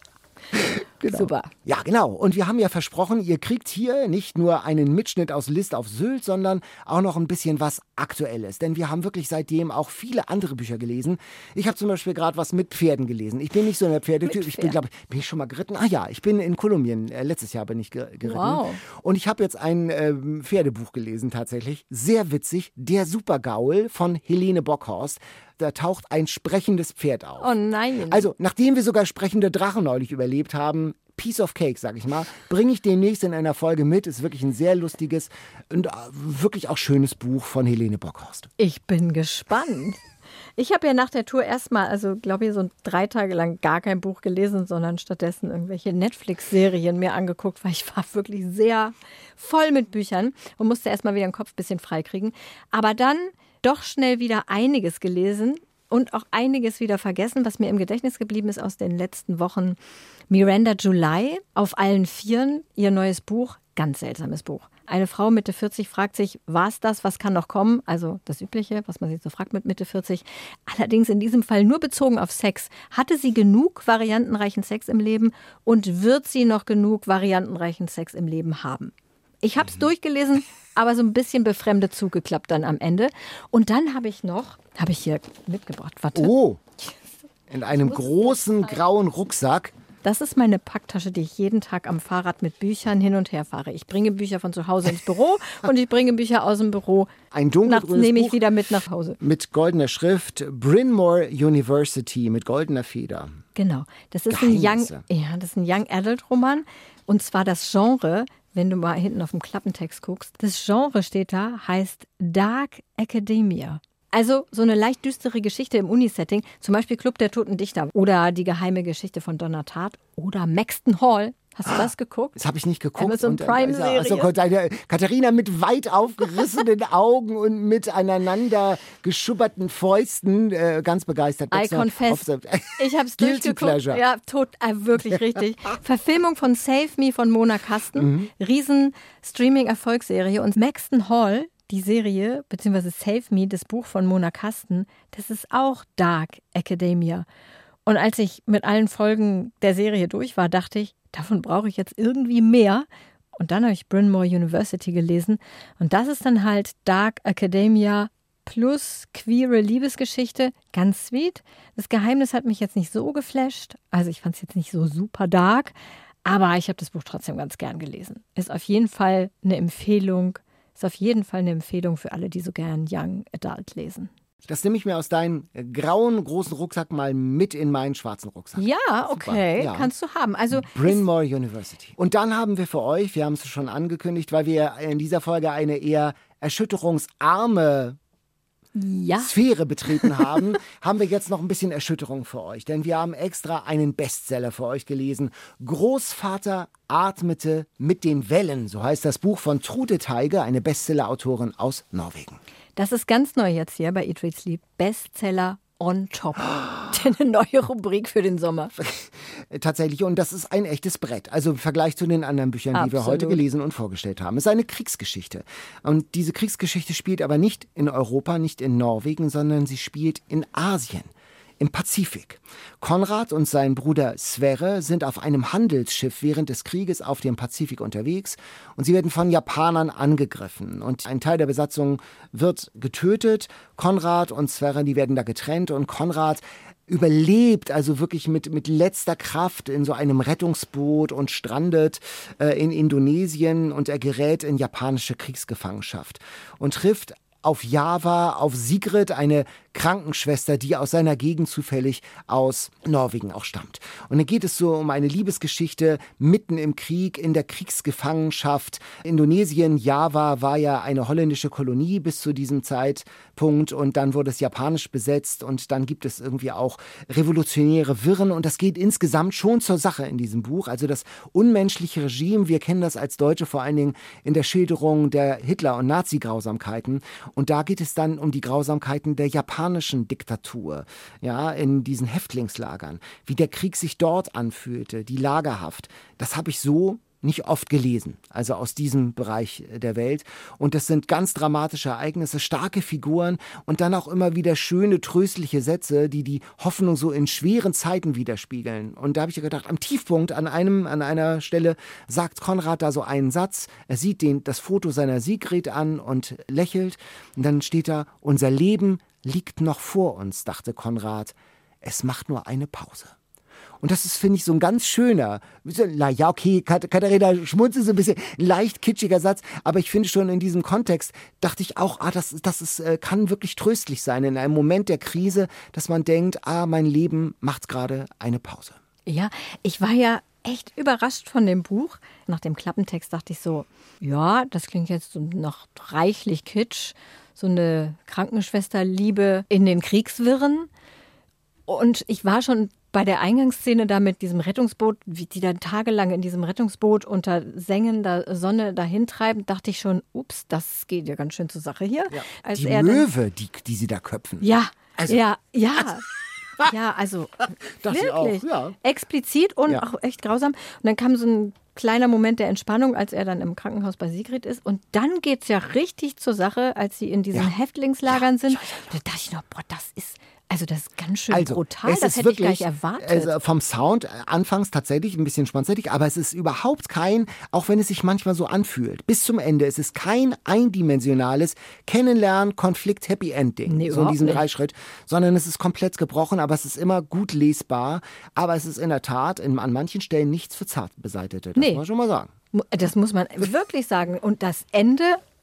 Genau. Super. Ja, genau. Und wir haben ja versprochen, ihr kriegt hier nicht nur einen Mitschnitt aus List auf Sylt, sondern auch noch ein bisschen was Aktuelles. Denn wir haben wirklich seitdem auch viele andere Bücher gelesen. Ich habe zum Beispiel gerade was mit Pferden gelesen. Ich bin nicht so ein Pferdetyp. Ich bin, glaube ich, bin ich schon mal geritten? Ah ja, ich bin in Kolumbien. Äh, letztes Jahr bin ich ger geritten. Wow. Und ich habe jetzt ein ähm, Pferdebuch gelesen tatsächlich. Sehr witzig. Der Supergaul von Helene Bockhorst. Da taucht ein sprechendes Pferd auf. Oh nein. Also, nachdem wir sogar sprechende Drachen neulich überlebt haben, Piece of Cake, sag ich mal, bringe ich demnächst in einer Folge mit. Ist wirklich ein sehr lustiges und wirklich auch schönes Buch von Helene Bockhorst. Ich bin gespannt. Ich habe ja nach der Tour erstmal, also glaube ich, so drei Tage lang gar kein Buch gelesen, sondern stattdessen irgendwelche Netflix-Serien mir angeguckt, weil ich war wirklich sehr voll mit Büchern und musste erstmal wieder den Kopf ein bisschen freikriegen. Aber dann doch schnell wieder einiges gelesen und auch einiges wieder vergessen, was mir im Gedächtnis geblieben ist aus den letzten Wochen. Miranda July auf allen Vieren, ihr neues Buch, ganz seltsames Buch. Eine Frau Mitte vierzig fragt sich, war es das, was kann noch kommen? Also das Übliche, was man sich so fragt mit Mitte vierzig. Allerdings in diesem Fall nur bezogen auf Sex. Hatte sie genug variantenreichen Sex im Leben und wird sie noch genug variantenreichen Sex im Leben haben? Ich habe es durchgelesen, aber so ein bisschen befremdet zugeklappt dann am Ende. Und dann habe ich noch, habe ich hier mitgebracht, warte. Oh, in einem großen grauen Rucksack. Das ist meine Packtasche, die ich jeden Tag am Fahrrad mit Büchern hin und her fahre. Ich bringe Bücher von zu Hause ins Büro und ich bringe Bücher aus dem Büro. Ein Nachts dunkelgrünes nehme ich Buch wieder mit nach Hause. mit goldener Schrift. Bryn Mawr University mit goldener Feder. Genau. Das ist ein Young, Geheimnisse. ja, das ist ein Young Adult Roman. Und zwar das Genre, wenn du mal hinten auf dem Klappentext guckst, das Genre steht da, heißt Dark Academia. Also so eine leicht düstere Geschichte im Unisetting, zum Beispiel Club der Toten Dichter oder die geheime Geschichte von Donna Tartt oder Maxton Hall. Hast du das geguckt? Das habe ich nicht geguckt. Amazon Prime-Serie. Also, also, Katharina mit weit aufgerissenen Augen und mit aneinander geschubberten Fäusten, äh, ganz begeistert. I confess, ich habe es durchgeguckt. Pleasure. Ja, tot, äh, wirklich richtig. Verfilmung von Save Me von Mona Kasten. Mhm. Riesen Streaming-Erfolgsserie. Und Maxton Hall, die Serie, beziehungsweise Save Me, das Buch von Mona Kasten, das ist auch Dark Academia. Und als ich mit allen Folgen der Serie durch war, dachte ich, davon brauche ich jetzt irgendwie mehr. Und dann habe ich Bryn Mawr University gelesen. Und das ist dann halt Dark Academia plus queere Liebesgeschichte. Ganz sweet. Das Geheimnis hat mich jetzt nicht so geflasht. Also ich fand es jetzt nicht so super dark. Aber ich habe das Buch trotzdem ganz gern gelesen. Ist auf jeden Fall eine Empfehlung. Ist auf jeden Fall eine Empfehlung für alle, die so gern Young Adult lesen. Das nehme ich mir aus deinem grauen, großen Rucksack mal mit in meinen schwarzen Rucksack. Ja, okay, ja. Kannst du haben. Also Bryn Mawr University. Und dann haben wir für euch, wir haben es schon angekündigt, weil wir in dieser Folge eine eher erschütterungsarme ja. Sphäre betreten haben, haben wir jetzt noch ein bisschen Erschütterung für euch. Denn wir haben extra einen Bestseller für euch gelesen. Großvater atmete mit den Wellen. So heißt das Buch von Trude Teiger, eine Bestseller-Autorin aus Norwegen. Das ist ganz neu jetzt hier bei Eat, Read, Sleep. Bestseller on top. Eine neue Rubrik für den Sommer. Tatsächlich. Und das ist ein echtes Brett. Also im Vergleich zu den anderen Büchern, die Absolut. wir heute gelesen und vorgestellt haben. Es ist eine Kriegsgeschichte. Und diese Kriegsgeschichte spielt aber nicht in Europa, nicht in Norwegen, sondern sie spielt in Asien. Im Pazifik. Konrad und sein Bruder Sverre sind auf einem Handelsschiff während des Krieges auf dem Pazifik unterwegs und sie werden von Japanern angegriffen und ein Teil der Besatzung wird getötet. Konrad und Sverre, die werden da getrennt und Konrad überlebt, also wirklich mit, mit letzter Kraft in so einem Rettungsboot und strandet äh, in Indonesien und er gerät in japanische Kriegsgefangenschaft und trifft auf Java, auf Sigrid, eine Krankenschwester, die aus seiner Gegend zufällig aus Norwegen auch stammt. Und dann geht es so um eine Liebesgeschichte mitten im Krieg, in der Kriegsgefangenschaft. Indonesien, Java war ja eine holländische Kolonie bis zu diesem Zeitpunkt und dann wurde es japanisch besetzt und dann gibt es irgendwie auch revolutionäre Wirren und das geht insgesamt schon zur Sache in diesem Buch. Also das unmenschliche Regime, wir kennen das als Deutsche vor allen Dingen in der Schilderung der Hitler- und Nazi-Grausamkeiten. Und da geht es dann um die Grausamkeiten der japanischen Diktatur, ja, in diesen Häftlingslagern. Wie der Krieg sich dort anfühlte, die Lagerhaft. Das habe ich so nicht oft gelesen, also aus diesem Bereich der Welt. Und das sind ganz dramatische Ereignisse, starke Figuren und dann auch immer wieder schöne, tröstliche Sätze, die die Hoffnung so in schweren Zeiten widerspiegeln. Und da habe ich gedacht, am Tiefpunkt an einem, an einer Stelle sagt Konrad da so einen Satz. Er sieht den, das Foto seiner Sigrid an und lächelt. Und dann steht da, unser Leben liegt noch vor uns, dachte Konrad. Es macht nur eine Pause. Und das ist, finde ich, so ein ganz schöner, ja okay, Katharina schmunzelt so ein bisschen, ein leicht kitschiger Satz, aber ich finde schon in diesem Kontext, dachte ich auch, ah, das, das ist, kann wirklich tröstlich sein in einem Moment der Krise, dass man denkt, ah, mein Leben macht gerade eine Pause. Ja, ich war ja echt überrascht von dem Buch. Nach dem Klappentext dachte ich so, ja, das klingt jetzt so noch reichlich kitsch, so eine Krankenschwesterliebe in den Kriegswirren. Und ich war schon bei der Eingangsszene da mit diesem Rettungsboot, wie die dann tagelang in diesem Rettungsboot unter sengender Sonne dahin treiben, dachte ich schon, ups, das geht ja ganz schön zur Sache hier. Ja. Als die er Möwe, dann, die, die sie da köpfen. Ja, also, ja, ja. Also, ja, also wirklich, auch, ja. explizit und ja. auch echt grausam. Und dann kam so ein kleiner Moment der Entspannung, als er dann im Krankenhaus bei Sigrid ist. Und dann geht es ja richtig zur Sache, als sie in diesen ja. Häftlingslagern ja. sind. Ja, ja, ja. Da dachte ich noch, boah, das ist... Also das ist ganz schön also, brutal, das hätte wirklich, ich gar nicht erwartet. Also vom Sound anfangs tatsächlich ein bisschen spannend, aber es ist überhaupt kein, auch wenn es sich manchmal so anfühlt, bis zum Ende, es ist kein eindimensionales Kennenlernen, Konflikt, Happy Ending, nee, so in diesem nicht. Dreischritt, sondern es ist komplett gebrochen, aber es ist immer gut lesbar, aber es ist in der Tat in, an manchen Stellen nichts für Zartbeseitete, das nee. muss man schon mal sagen. Das muss man wirklich sagen. Und das Ende...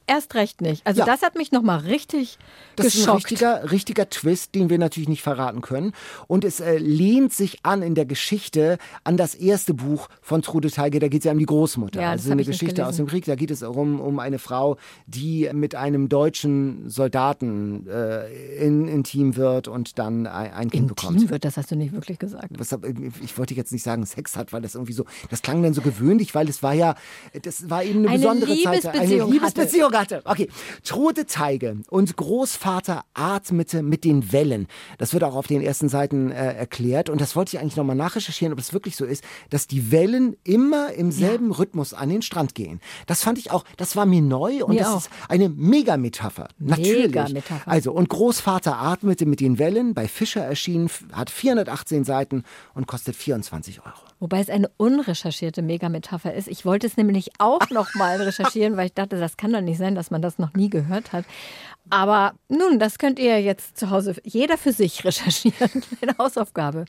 erst recht nicht. Also Ja. das hat mich nochmal richtig Das geschockt. ist ein richtiger, richtiger Twist, den wir natürlich nicht verraten können. Und es äh, lehnt sich an in der Geschichte an das erste Buch von Trude Teige. Da geht es ja um die Großmutter. Ja, das also hab eine ich nicht Geschichte gelesen. aus dem Krieg. Da geht es um, um eine Frau, die mit einem deutschen Soldaten äh, in, intim wird und dann ein, ein Kind bekommt. Intim wird, das hast du nicht wirklich gesagt. Was, ich wollte jetzt nicht sagen Sex hat, weil das irgendwie so, das klang dann so gewöhnlich, weil es war ja, das war eben eine, Eine besondere Zeit. Liebesbeziehung Eine Liebesbeziehung hatte. Okay. Trude Teige und Großvater atmete mit den Wellen. Das wird auch auf den ersten Seiten äh, erklärt und das wollte ich eigentlich nochmal nachrecherchieren, ob es wirklich so ist, dass die Wellen immer im selben ja. Rhythmus an den Strand gehen. Das fand ich auch, das war mir neu und mir das auch. ist eine Mega-Metapher. Natürlich. Mega-Metapher. Also, und Großvater atmete mit den Wellen, bei Fischer erschienen, hat vierhundertachtzehn Seiten und kostet vierundzwanzig Euro. Wobei es eine unrecherchierte Megametapher ist. Ich wollte es nämlich auch noch mal recherchieren, weil ich dachte, das kann doch nicht sein, dass man das noch nie gehört hat. Aber nun, das könnt ihr jetzt zu Hause jeder für sich recherchieren. Eine Hausaufgabe.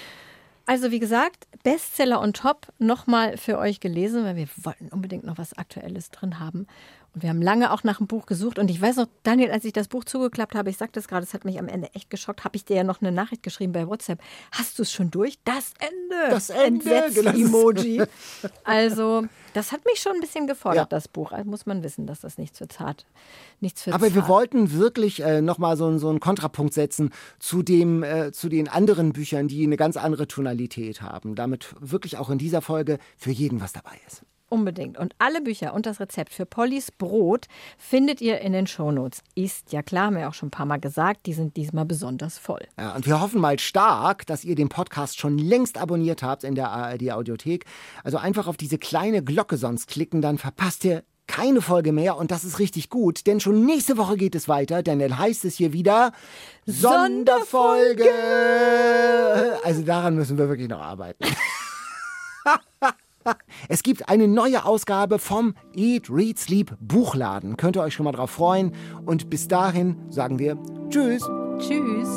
Also wie gesagt, Bestseller on top nochmal für euch gelesen, weil wir wollten unbedingt noch was Aktuelles drin haben. Und wir haben lange auch nach einem Buch gesucht. Und ich weiß noch, Daniel, als ich das Buch zugeklappt habe, ich sagte es gerade, es hat mich am Ende echt geschockt, habe ich dir ja noch eine Nachricht geschrieben bei WhatsApp. Hast du es schon durch? Das Ende! Das Ende! Entsetz-Emoji. Also, das hat mich schon ein bisschen gefordert, Ja. das Buch. Also muss man wissen, dass das nichts für zart, nichts für Aber zart. wir wollten wirklich äh, nochmal so, so einen Kontrapunkt setzen zu, dem, äh, zu den anderen Büchern, die eine ganz andere Tonalität haben. Damit wirklich auch in dieser Folge für jeden was dabei ist. Unbedingt. Und alle Bücher und das Rezept für Pollys Brot findet ihr in den Shownotes. Ist ja klar, haben wir auch schon ein paar Mal gesagt, die sind diesmal besonders voll. Ja, und wir hoffen mal stark, dass ihr den Podcast schon längst abonniert habt in der A R D-Audiothek. Also einfach auf diese kleine Glocke sonst klicken, dann verpasst ihr keine Folge mehr und das ist richtig gut, denn schon nächste Woche geht es weiter, denn dann heißt es hier wieder Sonderfolge. Also daran müssen wir wirklich noch arbeiten. Es gibt eine neue Ausgabe vom Eat, Read, Sleep Buchladen. Könnt ihr euch schon mal drauf freuen. Und bis dahin sagen wir Tschüss. Tschüss.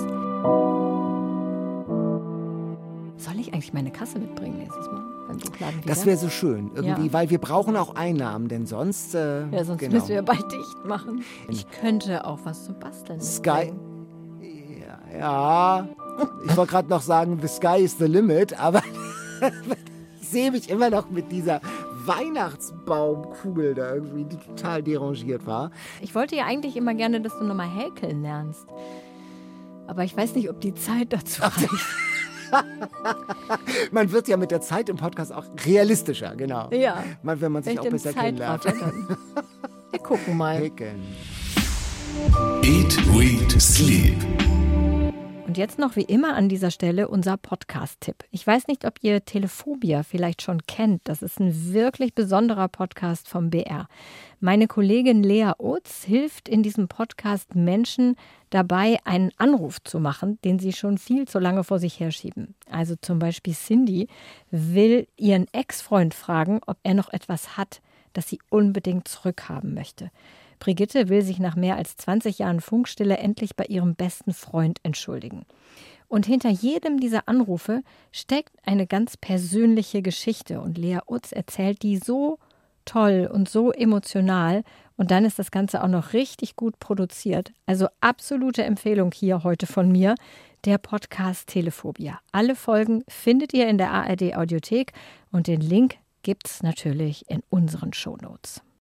Soll ich eigentlich meine Kasse mitbringen nächstes Mal beim Buchladen wieder? Das wäre so schön, irgendwie, Ja. weil wir brauchen auch Einnahmen, denn sonst... Äh, Ja, sonst genau. müssen wir bald dicht machen. Ich könnte auch was zum Basteln Sky... mitbringen. Ja, ja. Ich wollte gerade noch sagen, the sky is the limit, aber ich sehe mich immer noch mit dieser Weihnachtsbaumkugel da irgendwie, die total derangiert war. Ich wollte ja eigentlich immer gerne, dass du nochmal häkeln lernst. Aber ich weiß nicht, ob die Zeit dazu reicht. Man wird ja mit der Zeit im Podcast auch realistischer, genau. Ja. Man, wenn man sich Wenn auch ich dann besser Zeit kennenlernt. brauche, dann. Wir gucken mal. Häkeln. Eat, Read, Sleep. Und jetzt noch wie immer an dieser Stelle unser Podcast-Tipp. Ich weiß nicht, ob ihr Telephobia vielleicht schon kennt. Das ist ein wirklich besonderer Podcast vom B R. Meine Kollegin Lea Utz hilft in diesem Podcast Menschen dabei, einen Anruf zu machen, den sie schon viel zu lange vor sich herschieben. Also zum Beispiel Cindy will ihren Ex-Freund fragen, ob er noch etwas hat, das sie unbedingt zurückhaben möchte. Brigitte will sich nach mehr als zwanzig Jahren Funkstille endlich bei ihrem besten Freund entschuldigen. Und hinter jedem dieser Anrufe steckt eine ganz persönliche Geschichte. Und Lea Utz erzählt die so toll und so emotional. Und dann ist das Ganze auch noch richtig gut produziert. Also absolute Empfehlung hier heute von mir, der Podcast Telephobia. Alle Folgen findet ihr in der A R D-Audiothek und den Link gibt's natürlich in unseren Shownotes.